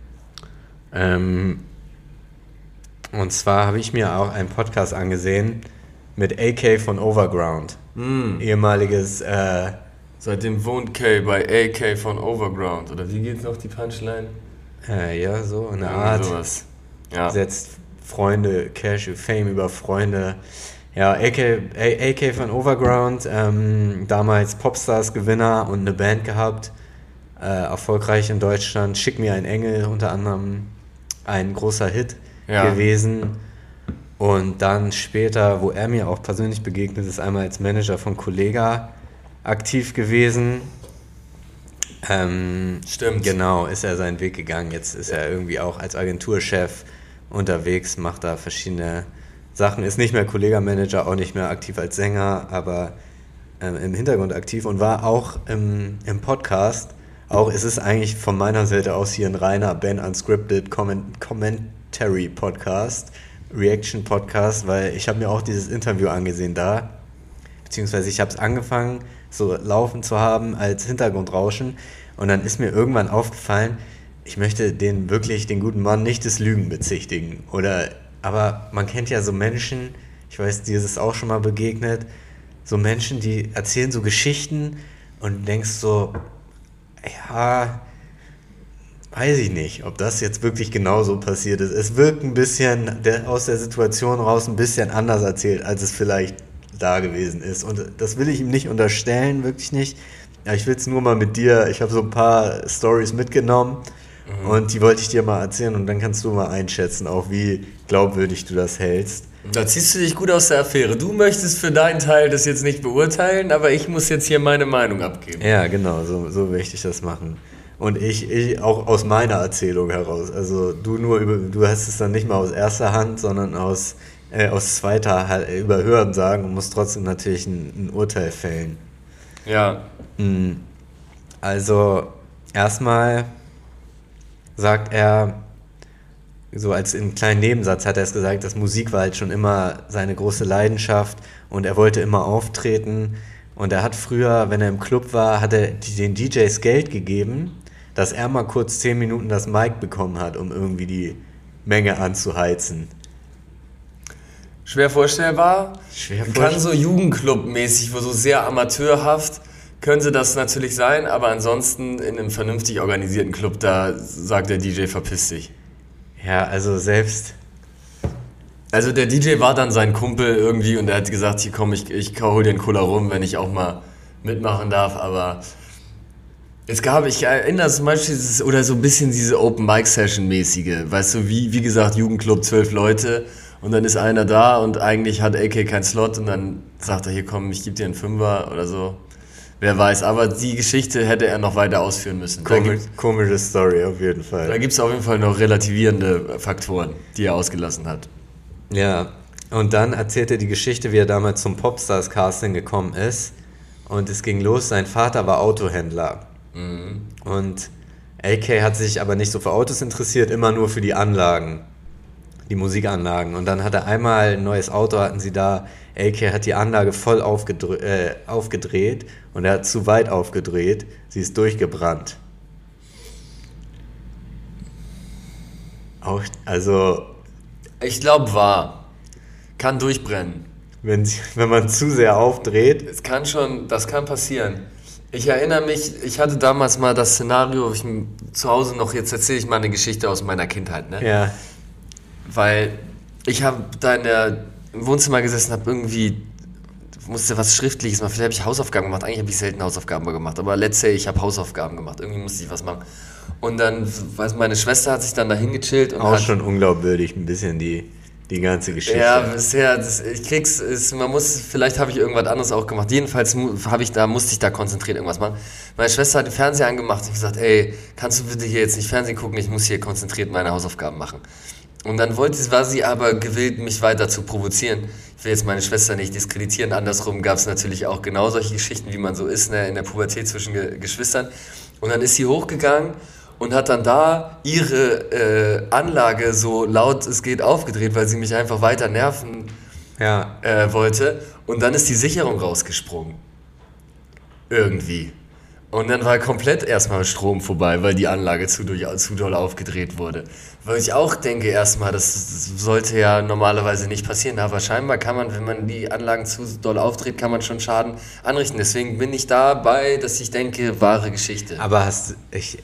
Und zwar habe ich mir auch einen Podcast angesehen mit AK von Overground. Ehemaliges... Seitdem wohnt Kay bei AK von Overground. Oder wie geht's noch, die Punchline? Ja, so eine Art. Sowas. Ja. Setzt Freunde, Cash, Fame über Freunde. Ja, AK von Overground, damals Popstars-Gewinner und eine Band gehabt, erfolgreich in Deutschland. Schick mir ein Engel, unter anderem ein großer Hit gewesen. Und dann später, wo er mir auch persönlich begegnet ist, einmal als Manager von Kollega aktiv gewesen. Stimmt. Genau, ist er seinen Weg gegangen. Jetzt ist er irgendwie auch als Agenturchef unterwegs, macht da verschiedene Sachen, ist nicht mehr Kollega-Manager, auch nicht mehr aktiv als Sänger, aber im Hintergrund aktiv und war auch im Podcast. Auch ist es eigentlich von meiner Seite aus hier ein reiner Ben Unscripted Commentary Podcast, Reaction Podcast, weil ich habe mir auch dieses Interview angesehen da, beziehungsweise ich habe es angefangen, so laufen zu haben als Hintergrundrauschen und dann ist mir irgendwann aufgefallen, ich möchte den guten Mann nicht des Lügen bezichtigen. Aber man kennt ja so Menschen, ich weiß, dir ist es auch schon mal begegnet, so Menschen, die erzählen so Geschichten und du denkst so, ja, weiß ich nicht, ob das jetzt wirklich genauso passiert ist. Es wirkt ein bisschen aus der Situation raus ein bisschen anders erzählt, als es vielleicht da gewesen ist. Und das will ich ihm nicht unterstellen, wirklich nicht. Ja, ich will es nur mal mit dir, ich habe so ein paar Storys mitgenommen und die wollte ich dir mal erzählen und dann kannst du mal einschätzen, auch wie glaubwürdig du das hältst. Da ziehst du dich gut aus der Affäre. Du möchtest für deinen Teil das jetzt nicht beurteilen, aber ich muss jetzt hier meine Meinung abgeben. Ja, genau, so möchte ich das machen. Und ich auch aus meiner Erzählung heraus. Also du hast es dann nicht mal aus erster Hand, sondern aus zweiter halt über Hörensagen und musst trotzdem natürlich ein Urteil fällen. Ja. Also erstmal sagt er, so als im kleinen Nebensatz hat er es gesagt, dass Musik war halt schon immer seine große Leidenschaft und er wollte immer auftreten. Und er hat früher, wenn er im Club war, hat er den DJs Geld gegeben, dass er mal kurz 10 Minuten das Mic bekommen hat, um irgendwie die Menge anzuheizen. Schwer vorstellbar. Kann so Jugendclub-mäßig, wo so sehr amateurhaft, könnte das natürlich sein, aber ansonsten in einem vernünftig organisierten Club, da sagt der DJ, verpiss dich. Ja, also selbst... Also der DJ war dann sein Kumpel irgendwie und er hat gesagt, hier komm, ich hol dir einen Cola rum, wenn ich auch mal mitmachen darf, aber... ich erinnere zum Beispiel, oder so ein bisschen diese Open-Mic-Session-mäßige, weißt du, wie gesagt, Jugendclub, 12 Leute und dann ist einer da und eigentlich hat AK keinen Slot und dann sagt er, hier komm, ich gebe dir einen Fünfer oder so, wer weiß, aber die Geschichte hätte er noch weiter ausführen müssen. Komische Story auf jeden Fall. Da gibt es auf jeden Fall noch relativierende Faktoren, die er ausgelassen hat. Ja, und dann erzählt er die Geschichte, wie er damals zum Popstars-Casting gekommen ist und es ging los, sein Vater war Autohändler. Und AK hat sich aber nicht so für Autos interessiert, immer nur für die Anlagen, die Musikanlagen. Und dann hat er einmal ein neues Auto, hatten sie da, AK hat die Anlage voll aufgedreht und er hat zu weit aufgedreht, sie ist durchgebrannt. Ich glaube, wahr. Kann durchbrennen. Wenn man zu sehr aufdreht. Das kann passieren. Ich erinnere mich, ich hatte damals mal das Szenario, zu Hause noch, jetzt erzähle ich mal eine Geschichte aus meiner Kindheit, ne? Ja. Weil ich habe da im Wohnzimmer gesessen, musste was Schriftliches machen, vielleicht habe ich Hausaufgaben gemacht, eigentlich habe ich selten Hausaufgaben gemacht, aber let's say, ich habe Hausaufgaben gemacht, irgendwie musste ich was machen. Und dann, meine Schwester hat sich dann da hingechillt und auch schon unglaubwürdig, ein bisschen die ganze Geschichte. Ja, bisher, vielleicht habe ich irgendwas anderes auch gemacht. Jedenfalls musste ich da konzentriert irgendwas machen. Meine Schwester hat den Fernseher angemacht und gesagt, ey, kannst du bitte hier jetzt nicht Fernsehen gucken, ich muss hier konzentriert meine Hausaufgaben machen. Und dann war sie aber gewillt, mich weiter zu provozieren. Ich will jetzt meine Schwester nicht diskreditieren, andersrum gab es natürlich auch genau solche Geschichten, wie man so ist, ne, in der Pubertät zwischen Geschwistern. Und dann ist sie hochgegangen und hat dann da ihre Anlage so laut es geht aufgedreht, weil sie mich einfach weiter nerven wollte. Und dann ist die Sicherung rausgesprungen. Irgendwie. Und dann war komplett erstmal Strom vorbei, weil die Anlage zu doll aufgedreht wurde. Weil ich auch denke erstmal, das sollte ja normalerweise nicht passieren, aber scheinbar kann man, wenn man die Anlagen zu doll aufdreht, kann man schon Schaden anrichten. Deswegen bin ich dabei, dass ich denke, wahre Geschichte. Aber ich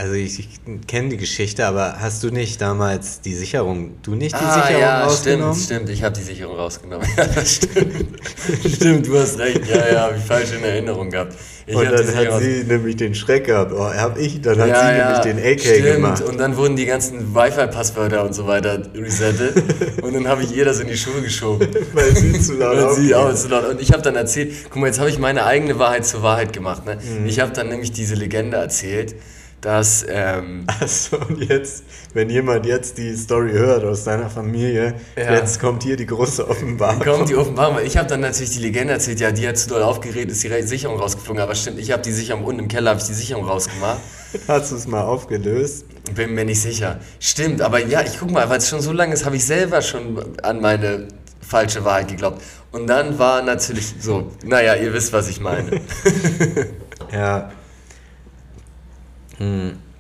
kenne die Geschichte, aber hast du nicht damals die Sicherung rausgenommen? Stimmt, ich habe die Sicherung rausgenommen. Ja, das stimmt. Stimmt, du hast recht. Ja, habe ich falsch in Erinnerung gehabt. Und dann hat sie nämlich den Schreck gehabt. Dann hat sie nämlich den AK gemacht. Und dann wurden die ganzen Wi-Fi-Passwörter und so weiter resettet. Und dann habe ich ihr das in die Schuhe geschoben. Weil sie zu laut war. Und ich habe dann erzählt, guck mal, jetzt habe ich meine eigene Wahrheit zur Wahrheit gemacht. Ne? Ich habe dann nämlich diese Legende erzählt, dass... Achso, und jetzt, wenn jemand jetzt die Story hört aus deiner Familie, jetzt kommt hier die große Offenbarung. Kommt die Offenbarung, weil ich habe dann natürlich die Legende erzählt, ja, die hat zu doll aufgeregt, ist die Sicherung rausgeflogen, aber stimmt, ich habe die Sicherung, unten im Keller habe ich die Sicherung rausgemacht. Hast du es mal aufgelöst? Bin mir nicht sicher. Stimmt, aber ja, ich guck mal, weil es schon so lange ist, habe ich selber schon an meine falsche Wahrheit geglaubt. Und dann war natürlich so, naja, ihr wisst, was ich meine. Ja.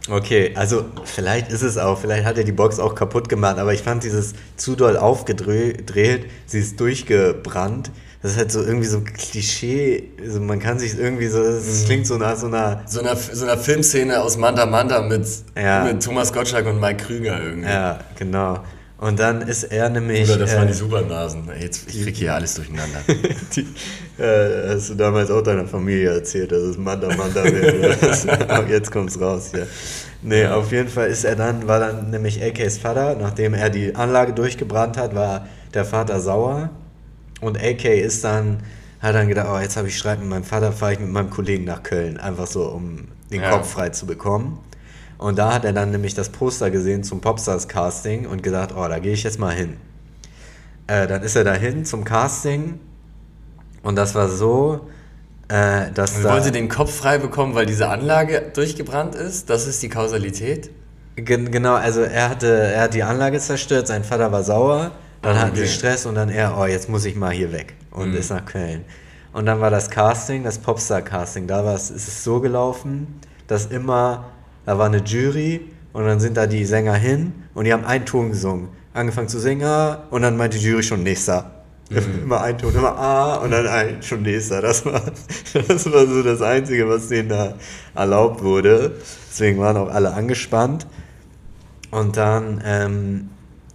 Okay, also vielleicht ist es auch, vielleicht hat er die Box auch kaputt gemacht, aber ich fand dieses zu doll aufgedreht, sie ist durchgebrannt. Das ist halt so irgendwie so ein Klischee, also man kann sich irgendwie so, das klingt so nach so einer... So einer Filmszene aus Manta Manta mit Thomas Gottschalk und Mike Krüger irgendwie. Ja, genau. Und dann ist er nämlich... Oder das waren die Supernasen. Ich krieg hier alles durcheinander. Hast du damals auch deiner Familie erzählt, dass es Manta Manta wird? Aber jetzt kommt's raus hier. Nee, auf jeden Fall war dann nämlich AKs Vater, nachdem er die Anlage durchgebrannt hat, war der Vater sauer. Und AK hat dann gedacht, oh, jetzt habe ich Streit mit meinem Vater, fahre ich mit meinem Kollegen nach Köln. Einfach so, um den Kopf frei zu bekommen. Und da hat er dann nämlich das Poster gesehen zum Popstars-Casting und gedacht, oh, da gehe ich jetzt mal hin. Dann ist er dahin zum Casting und das war so, dass er wollte den Kopf frei bekommen, weil diese Anlage durchgebrannt ist? Das ist die Kausalität? Genau, also er hat die Anlage zerstört, sein Vater war sauer, dann hatten sie Stress und dann jetzt muss ich mal hier weg und ist nach Köln. Und dann war das Casting, das Popstar-Casting, ist es so gelaufen, dass da war eine Jury und dann sind da die Sänger hin und die haben einen Ton gesungen. Angefangen zu singen und dann meinte die Jury schon nächster. Immer ein Ton, immer und dann schon nächster. Das war so das Einzige, was denen da erlaubt wurde. Deswegen waren auch alle angespannt. Und dann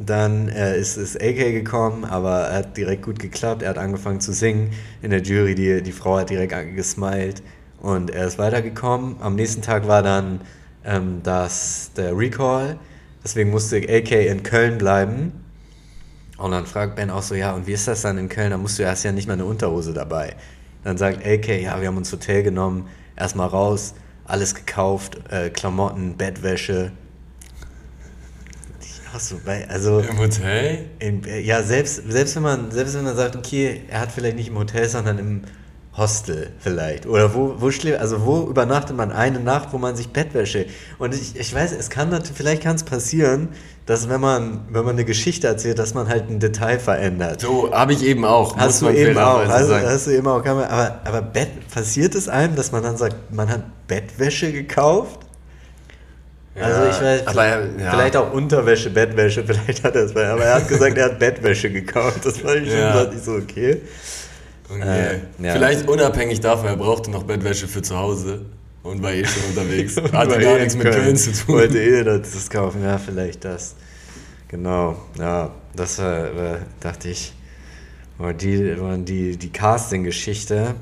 ist AK gekommen, aber er hat direkt gut geklappt. Er hat angefangen zu singen in der Jury. Die Frau hat direkt gesmiled und er ist weitergekommen. Am nächsten Tag war dann der Recall. Deswegen musste AK in Köln bleiben. Und dann fragt Ben auch so, ja, und wie ist das dann in Köln? Da hast ja nicht mal eine Unterhose dabei. Dann sagt AK, ja, wir haben uns Hotel genommen, erstmal raus, alles gekauft, Klamotten, Bettwäsche. Also im Hotel? Selbst wenn man sagt, okay, er hat vielleicht nicht im Hotel, sondern im Hostel vielleicht. Oder wo übernachtet man eine Nacht, wo man sich Bettwäsche... Und ich weiß, vielleicht kann es passieren, dass wenn man eine Geschichte erzählt, dass man halt ein Detail verändert. So, habe ich eben auch. Hast du eben auch. Aber passiert es einem, dass man dann sagt, man hat Bettwäsche gekauft? Ja, also ich weiß, vielleicht auch Unterwäsche, Bettwäsche, vielleicht hat er es, aber er hat gesagt, er hat Bettwäsche gekauft. Das war schon so, okay. Vielleicht unabhängig davon, er brauchte noch Bettwäsche für zu Hause und war schon unterwegs. Hatte gar nichts mit Köln zu tun. Wollte das kaufen, ja, vielleicht das. Genau, ja, das dachte ich, die Casting-Geschichte.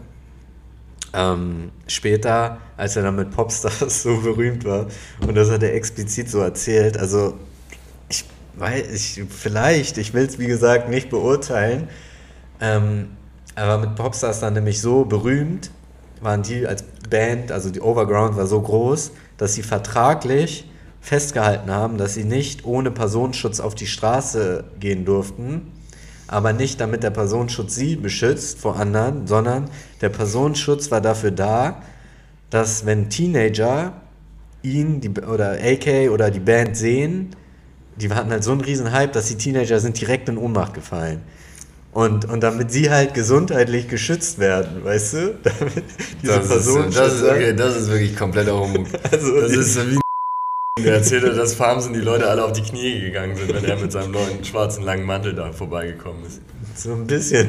Später, als er dann mit Popstars so berühmt war, und das hat er explizit so erzählt, also ich will es wie gesagt nicht beurteilen, aber mit Popstars dann nämlich so berühmt, waren die als Band, also die Overground war so groß, dass sie vertraglich festgehalten haben, dass sie nicht ohne Personenschutz auf die Straße gehen durften, aber nicht, damit der Personenschutz sie beschützt vor anderen, sondern der Personenschutz war dafür da, dass wenn Teenager oder AK oder die Band sehen, die hatten halt so einen riesen Hype, dass die Teenager sind direkt in Ohnmacht gefallen. Und damit sie halt gesundheitlich geschützt werden, weißt du? Damit das ist wirklich kompletter Humbug. Also das ist wie der erzählte, dass Farmsen die Leute alle auf die Knie gegangen sind, wenn er mit seinem neuen schwarzen langen Mantel da vorbeigekommen ist. So ein bisschen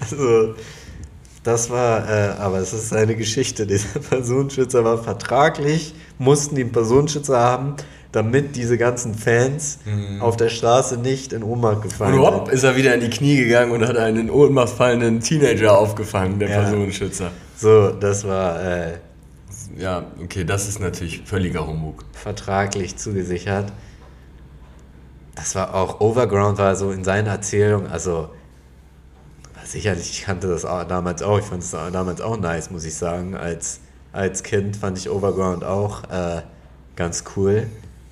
das war, aber es ist eine Geschichte. Dieser Personenschützer war vertraglich, mussten die einen Personenschützer haben, damit diese ganzen Fans auf der Straße nicht in Ohnmacht gefallen sind. Und ist er wieder in die Knie gegangen und hat einen in Ohnmacht fallenden Teenager aufgefangen, der Personenschützer. So, das war... ja, okay, das ist natürlich völliger Humbug. Vertraglich zugesichert. Das war auch, Overground war so in seiner Erzählung, also sicherlich, ich kannte das damals auch, ich fand es damals auch nice, muss ich sagen. Als Kind fand ich Overground auch ganz cool.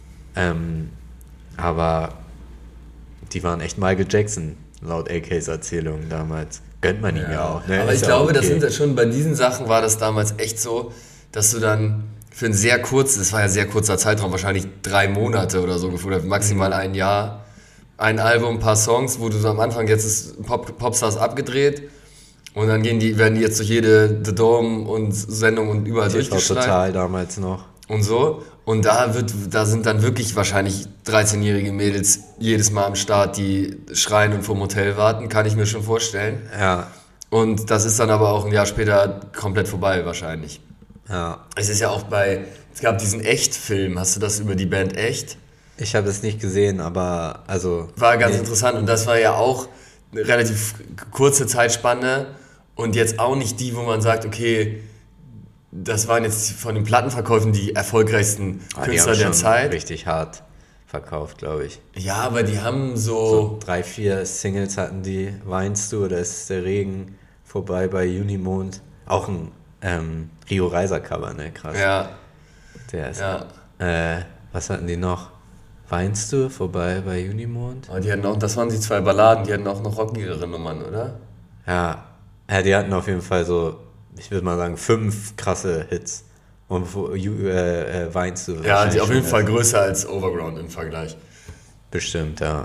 Aber die waren echt Michael Jackson, laut AKs Erzählung damals. Gönnt man ihm ja auch. Ne? Aber ich glaube, das sind schon bei diesen Sachen war das damals echt so, dass du dann für ein das war ja sehr kurzer Zeitraum, wahrscheinlich 3 Monate oder so, oder maximal ein Jahr, ein Album, ein paar Songs, wo du so am Anfang, jetzt ist Popstars abgedreht und dann werden die jetzt durch jede The Dome und Sendung und überall durchgeschneit. Total damals noch. Und so. Und da sind dann wirklich wahrscheinlich 13-jährige Mädels jedes Mal am Start, die schreien und vorm Hotel warten, kann ich mir schon vorstellen. Ja. Und das ist dann aber auch ein Jahr später komplett vorbei wahrscheinlich. Ja. Es ist ja auch es gab diesen Echt-Film, hast du das über die Band Echt? Ich habe es nicht gesehen, aber War ganz interessant und das war ja auch eine relativ kurze Zeitspanne und jetzt auch nicht die, wo man sagt, okay, das waren jetzt von den Plattenverkäufen die erfolgreichsten Künstler der Zeit. Richtig hart verkauft, glaube ich. Ja, aber die haben so 3, 4 Singles hatten die. Weinst du oder ist der Regen vorbei bei Unimond? Auch ein Rio Reiser Cover, ne? Krass. Ja. Der ist. Ja. Was hatten die noch? Weinst du vorbei bei Unimond? Aber die hatten auch, das waren die 2 Balladen, die hatten auch noch rockigere Nummern, oder? Ja. Ja, die hatten auf jeden Fall so, ich würde mal sagen, 5 krasse Hits. Und Weinst du? Ja, die auf jeden Fall größer als Overground im Vergleich. Bestimmt, ja.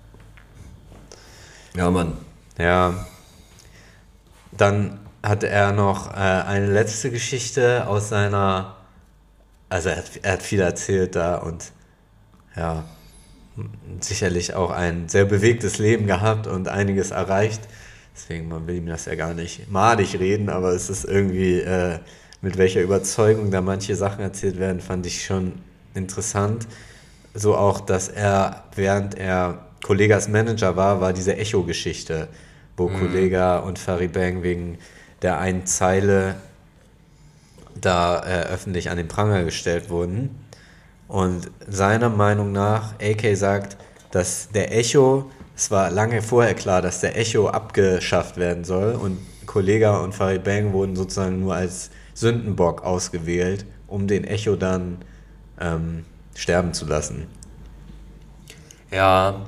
Ja, Mann. Ja. Dann hatte er noch eine letzte Geschichte aus seiner, also er hat viel erzählt da und ja, sicherlich auch ein sehr bewegtes Leben gehabt und einiges erreicht. Deswegen, man will ihm das ja gar nicht madig reden, aber es ist irgendwie, mit welcher Überzeugung da manche Sachen erzählt werden, fand ich schon interessant. So auch, dass er, während er Kollegas Manager war diese Echo-Geschichte, wo Kollega und Faribang wegen der einen Zeile da öffentlich an den Pranger gestellt wurden. Und seiner Meinung nach, AK sagt, dass der Echo, es war lange vorher klar, dass der Echo abgeschafft werden soll und Kollega und Faribang wurden sozusagen nur als Sündenbock ausgewählt, um den Echo dann sterben zu lassen. Ja.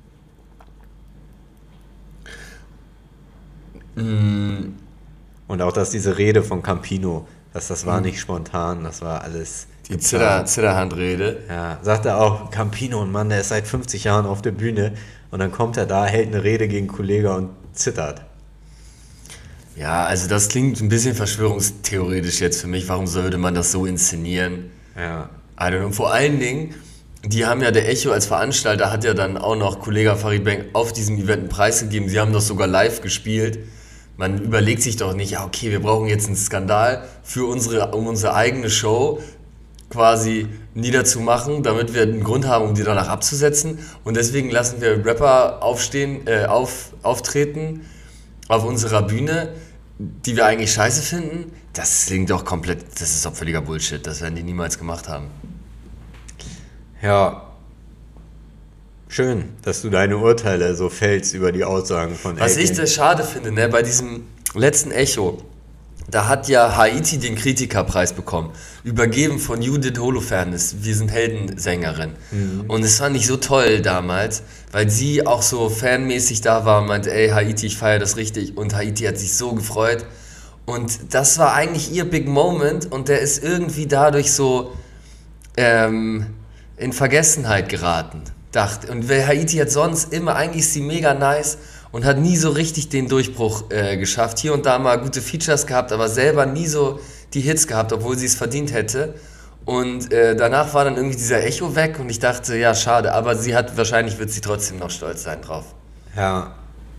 Und auch, dass diese Rede von Campino, dass das war nicht spontan, das war alles... Die Zitterhandrede. Ja, sagt er auch, Campino, ein Mann, der ist seit 50 Jahren auf der Bühne und dann kommt er da, hält eine Rede gegen Kollega und zittert. Ja, also das klingt ein bisschen verschwörungstheoretisch jetzt für mich. Warum sollte man das so inszenieren? Ja. I don't know. Vor allen Dingen, die haben ja, der Echo als Veranstalter hat ja dann auch noch Kollega Faribang auf diesem Event einen Preis gegeben. Sie haben das sogar live gespielt. Man überlegt sich doch nicht, ja okay, wir brauchen jetzt einen Skandal um unsere eigene Show quasi niederzumachen, damit wir einen Grund haben, um die danach abzusetzen. Und deswegen lassen wir Rapper auftreten auf unserer Bühne, die wir eigentlich scheiße finden. Das klingt doch komplett, das ist doch völliger Bullshit. Das werden die niemals gemacht haben. Ja. Schön, dass du deine Urteile so fällst über die Aussagen von Was AK. ich das schade finde, ne, bei diesem letzten Echo, da hat ja Haiti den Kritikerpreis bekommen, übergeben von Judith Holofernes, Wir sind Heldensängerin. Und es fand ich so toll damals, weil sie auch so fanmäßig da war und meinte, ey Haiti, ich feiere das richtig. Und Haiti hat sich so gefreut. Und das war eigentlich ihr Big Moment und der ist irgendwie dadurch so in Vergessenheit geraten. Und Haiti hat sonst immer, eigentlich ist sie mega nice und hat nie so richtig den Durchbruch geschafft. Hier und da mal gute Features gehabt, aber selber nie so die Hits gehabt, obwohl sie es verdient hätte. Und danach war dann irgendwie dieser Echo weg und ich dachte, ja, schade, aber wahrscheinlich wird sie trotzdem noch stolz sein drauf. Ja.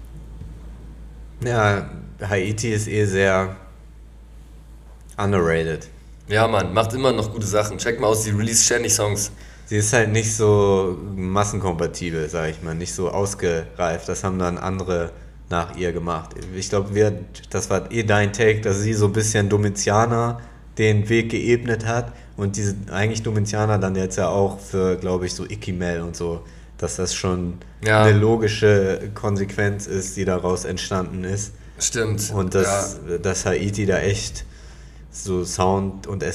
Ja, Haiti ist sehr underrated. Ja, Mann, macht immer noch gute Sachen. Check mal aus, die release ständig Songs. Sie ist halt nicht so massenkompatibel, sag ich mal, nicht so ausgereift. Das haben dann andere nach ihr gemacht. Ich glaube, das war dein Take, dass sie so ein bisschen Domitianer den Weg geebnet hat und diese eigentlich Domitianer dann jetzt ja auch für, glaube ich, so Ikimel und so, dass das schon eine logische Konsequenz ist, die daraus entstanden ist. Stimmt. Und dass Haiti da echt so Sound- und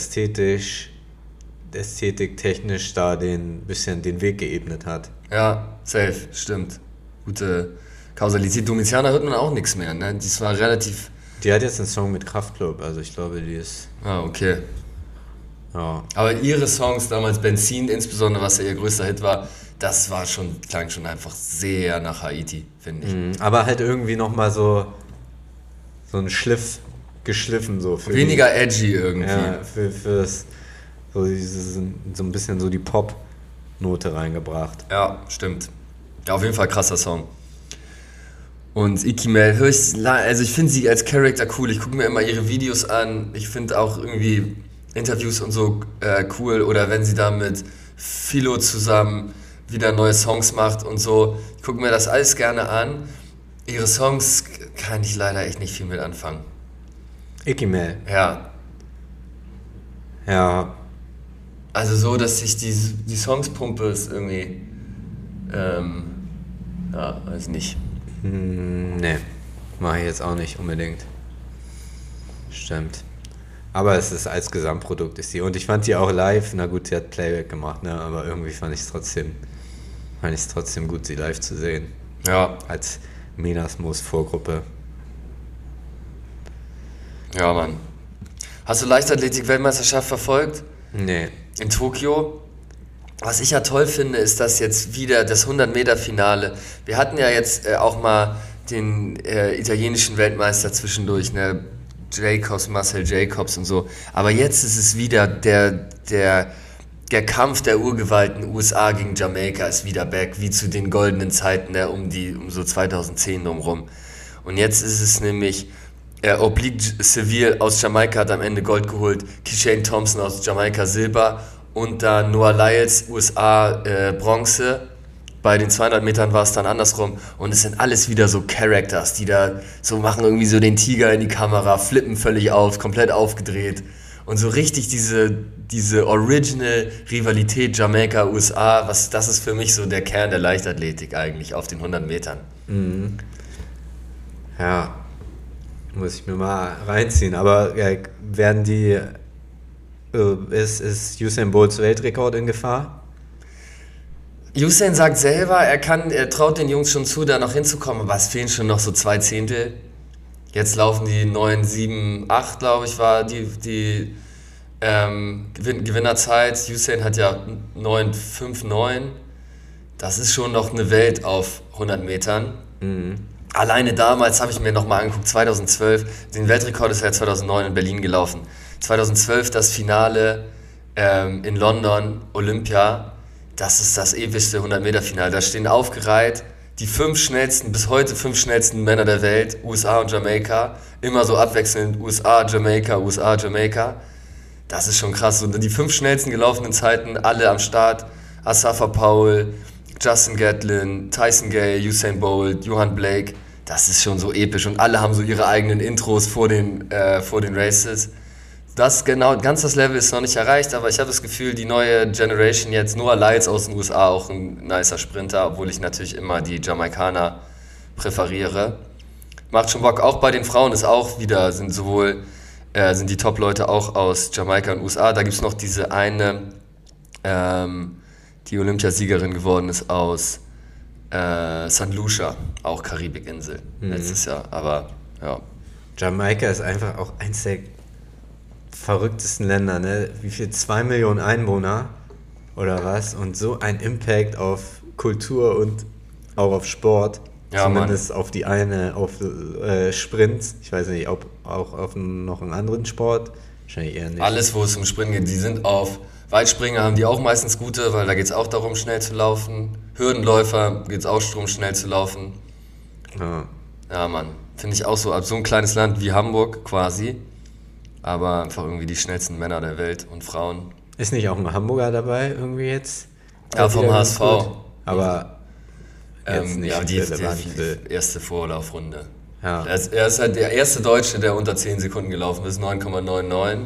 ästhetiktechnisch da den Weg geebnet hat. Ja, safe, stimmt. Gute Kausalität. Domitianer hört man auch nichts mehr, ne? Das war relativ... Die hat jetzt einen Song mit Kraftklub, also ich glaube, die ist... Ah, okay. Ja. Aber ihre Songs, damals Benzin, insbesondere, was ja ihr größter Hit war, das klang schon einfach sehr nach Haiti, finde ich. Aber halt irgendwie nochmal so ein Schliff geschliffen, so. Weniger edgy irgendwie. Ja, fürs so ein bisschen so die Pop-Note reingebracht. Ja, stimmt. Ja, auf jeden Fall krasser Song. Und Ikimel höre ich, also ich finde sie als Charakter cool. Ich gucke mir immer ihre Videos an. Ich finde auch irgendwie Interviews und so cool. Oder wenn sie da mit Philo zusammen wieder neue Songs macht und so. Ich gucke mir das alles gerne an. Ihre Songs kann ich leider echt nicht viel mit anfangen. Ikimel. Ja. Ja. Also so, dass ich die Songs pumpe, ist irgendwie, ja, weiß nicht. Nee, mache ich jetzt auch nicht unbedingt. Stimmt. Aber es ist als Gesamtprodukt ist sie. Und ich fand sie auch live, na gut, sie hat Playback gemacht, ne? Aber irgendwie fand ich es trotzdem gut, sie live zu sehen. Ja. Als Menasmus-Vorgruppe. Ja, Mann. Hast du Leichtathletik-Weltmeisterschaft verfolgt? Nee. In Tokio? Was ich ja toll finde, ist, dass jetzt wieder das 100-Meter-Finale, wir hatten ja jetzt auch mal den italienischen Weltmeister zwischendurch, ne? Marcel Jacobs und so, aber jetzt ist es wieder der Kampf der Urgewalten USA gegen Jamaika ist wieder back, wie zu den goldenen Zeiten, ne? um so 2010 rum. Und jetzt ist es nämlich Oblique Seville aus Jamaika hat am Ende Gold geholt, Kishane Thompson aus Jamaika Silber und dann Noah Lyles, USA, Bronze. Bei den 200 Metern war es dann andersrum. Und es sind alles wieder so Characters, die da so machen irgendwie so den Tiger in die Kamera, flippen völlig auf, komplett aufgedreht. Und so richtig diese Original-Rivalität Jamaika-USA, das ist für mich so der Kern der Leichtathletik eigentlich auf den 100 Metern. Mhm. Ja, muss ich mir mal reinziehen. Aber werden die... Ist Usain Bolts Weltrekord in Gefahr? Usain sagt selber, er traut den Jungs schon zu, da noch hinzukommen, aber es fehlen schon noch so 2 Zehntel. Jetzt laufen die 9,78, glaube ich, war die Gewinnerzeit. Usain hat ja 9,59. Das ist schon noch eine Welt auf 100 Metern. Mhm. Alleine damals habe ich mir nochmal angeguckt, 2012, den Weltrekord ist ja 2009 in Berlin gelaufen. 2012 das Finale in London, Olympia, das ist das epischste 100-Meter-Finale. Da stehen aufgereiht die bis heute 5 schnellsten Männer der Welt, USA und Jamaika, immer so abwechselnd USA, Jamaika, USA, Jamaika. Das ist schon krass. Und die 5 schnellsten gelaufenen Zeiten, alle am Start, Asafa Powell, Justin Gatlin, Tyson Gay, Usain Bolt, Johan Blake, das ist schon so episch. Und alle haben so ihre eigenen Intros vor den Races. Ganz das Level ist noch nicht erreicht, aber ich habe das Gefühl, die neue Generation jetzt, Noah Lyles aus den USA, auch ein nicer Sprinter, obwohl ich natürlich immer die Jamaikaner präferiere. Macht schon Bock. Auch bei den Frauen ist auch wieder, sind die Top-Leute auch aus Jamaika und USA. Da gibt es noch diese eine, die Olympiasiegerin geworden ist aus St. Lucia, auch Karibikinsel, letztes Jahr. Aber ja. Jamaika ist einfach auch eins der verrücktesten Länder, ne? Wie viel? 2 Millionen Einwohner oder was? Und so ein Impact auf Kultur und auch auf Sport. Ja, zumindest Mann. Auf Sprints. Ich weiß nicht, ob auch auf noch einen anderen Sport. Wahrscheinlich eher nicht. Alles, wo es um Springen geht. Die sind auf Weitspringer, haben die auch meistens gute, weil da geht es auch darum, schnell zu laufen. Hürdenläufer geht es auch darum, schnell zu laufen. Ja, Mann. Finde ich auch so. Ab so ein kleines Land wie Hamburg quasi. Aber einfach irgendwie die schnellsten Männer der Welt und Frauen. Ist nicht auch ein Hamburger dabei irgendwie jetzt? Ja, vom HSV. Aber jetzt nicht ja, die erste Vorlaufrunde. Ja. Er ist halt der erste Deutsche, der unter 10 Sekunden gelaufen ist, 9,99.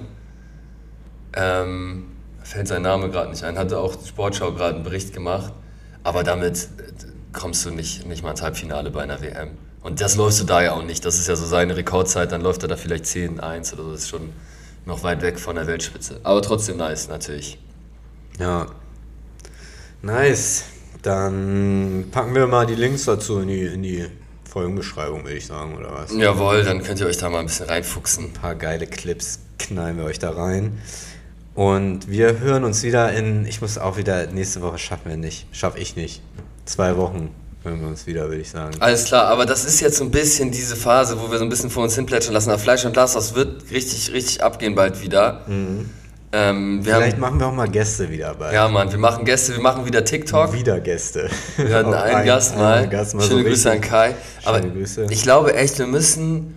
Fällt sein Name gerade nicht ein. Hatte auch die Sportschau gerade einen Bericht gemacht. Aber damit kommst du nicht mal ins Halbfinale bei einer WM. Und das läufst du da ja auch nicht. Das ist ja so seine Rekordzeit. Dann läuft er da vielleicht 10,1 oder so. Das ist schon noch weit weg von der Weltspitze. Aber trotzdem nice, natürlich. Ja. Nice. Dann packen wir mal die Links dazu in die Folgenbeschreibung, würde ich sagen, oder was? Jawohl, dann könnt ihr euch da mal ein bisschen reinfuchsen. Ein paar geile Clips knallen wir euch da rein. Und wir hören uns wieder nächste Woche schaffe ich nicht. 2 Wochen hören wir uns wieder, würde ich sagen. Alles klar, aber das ist jetzt so ein bisschen diese Phase, wo wir so ein bisschen vor uns hin plätschern lassen. Aber Fleisch und Glas, das wird richtig, richtig abgehen bald wieder. Mhm. Vielleicht machen wir auch mal Gäste wieder bei. Ja, Mann, wir machen Gäste, wir machen wieder TikTok. Wieder Gäste. Wir hatten einen Gast mal. Schöne so Grüße an Kai. Aber Grüße. Ich glaube echt, wir müssen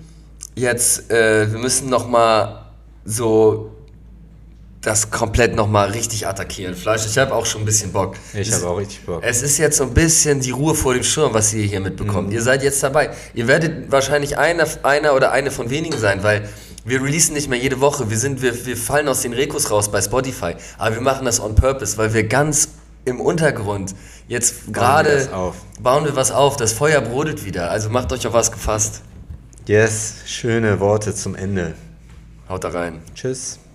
nochmal so das komplett nochmal richtig attackieren. Fleisch, ich habe auch schon ein bisschen Bock. Ich habe auch richtig Bock. Es ist jetzt so ein bisschen die Ruhe vor dem Sturm, was ihr hier mitbekommt. Ihr seid jetzt dabei. Ihr werdet wahrscheinlich einer oder eine von wenigen sein, weil wir releasen nicht mehr jede Woche. Wir fallen aus den Rekos raus bei Spotify. Aber wir machen das on purpose, weil wir ganz im Untergrund jetzt gerade bauen wir was auf. Das Feuer brodelt wieder. Also macht euch auf was gefasst. Yes, schöne Worte zum Ende. Haut da rein. Tschüss.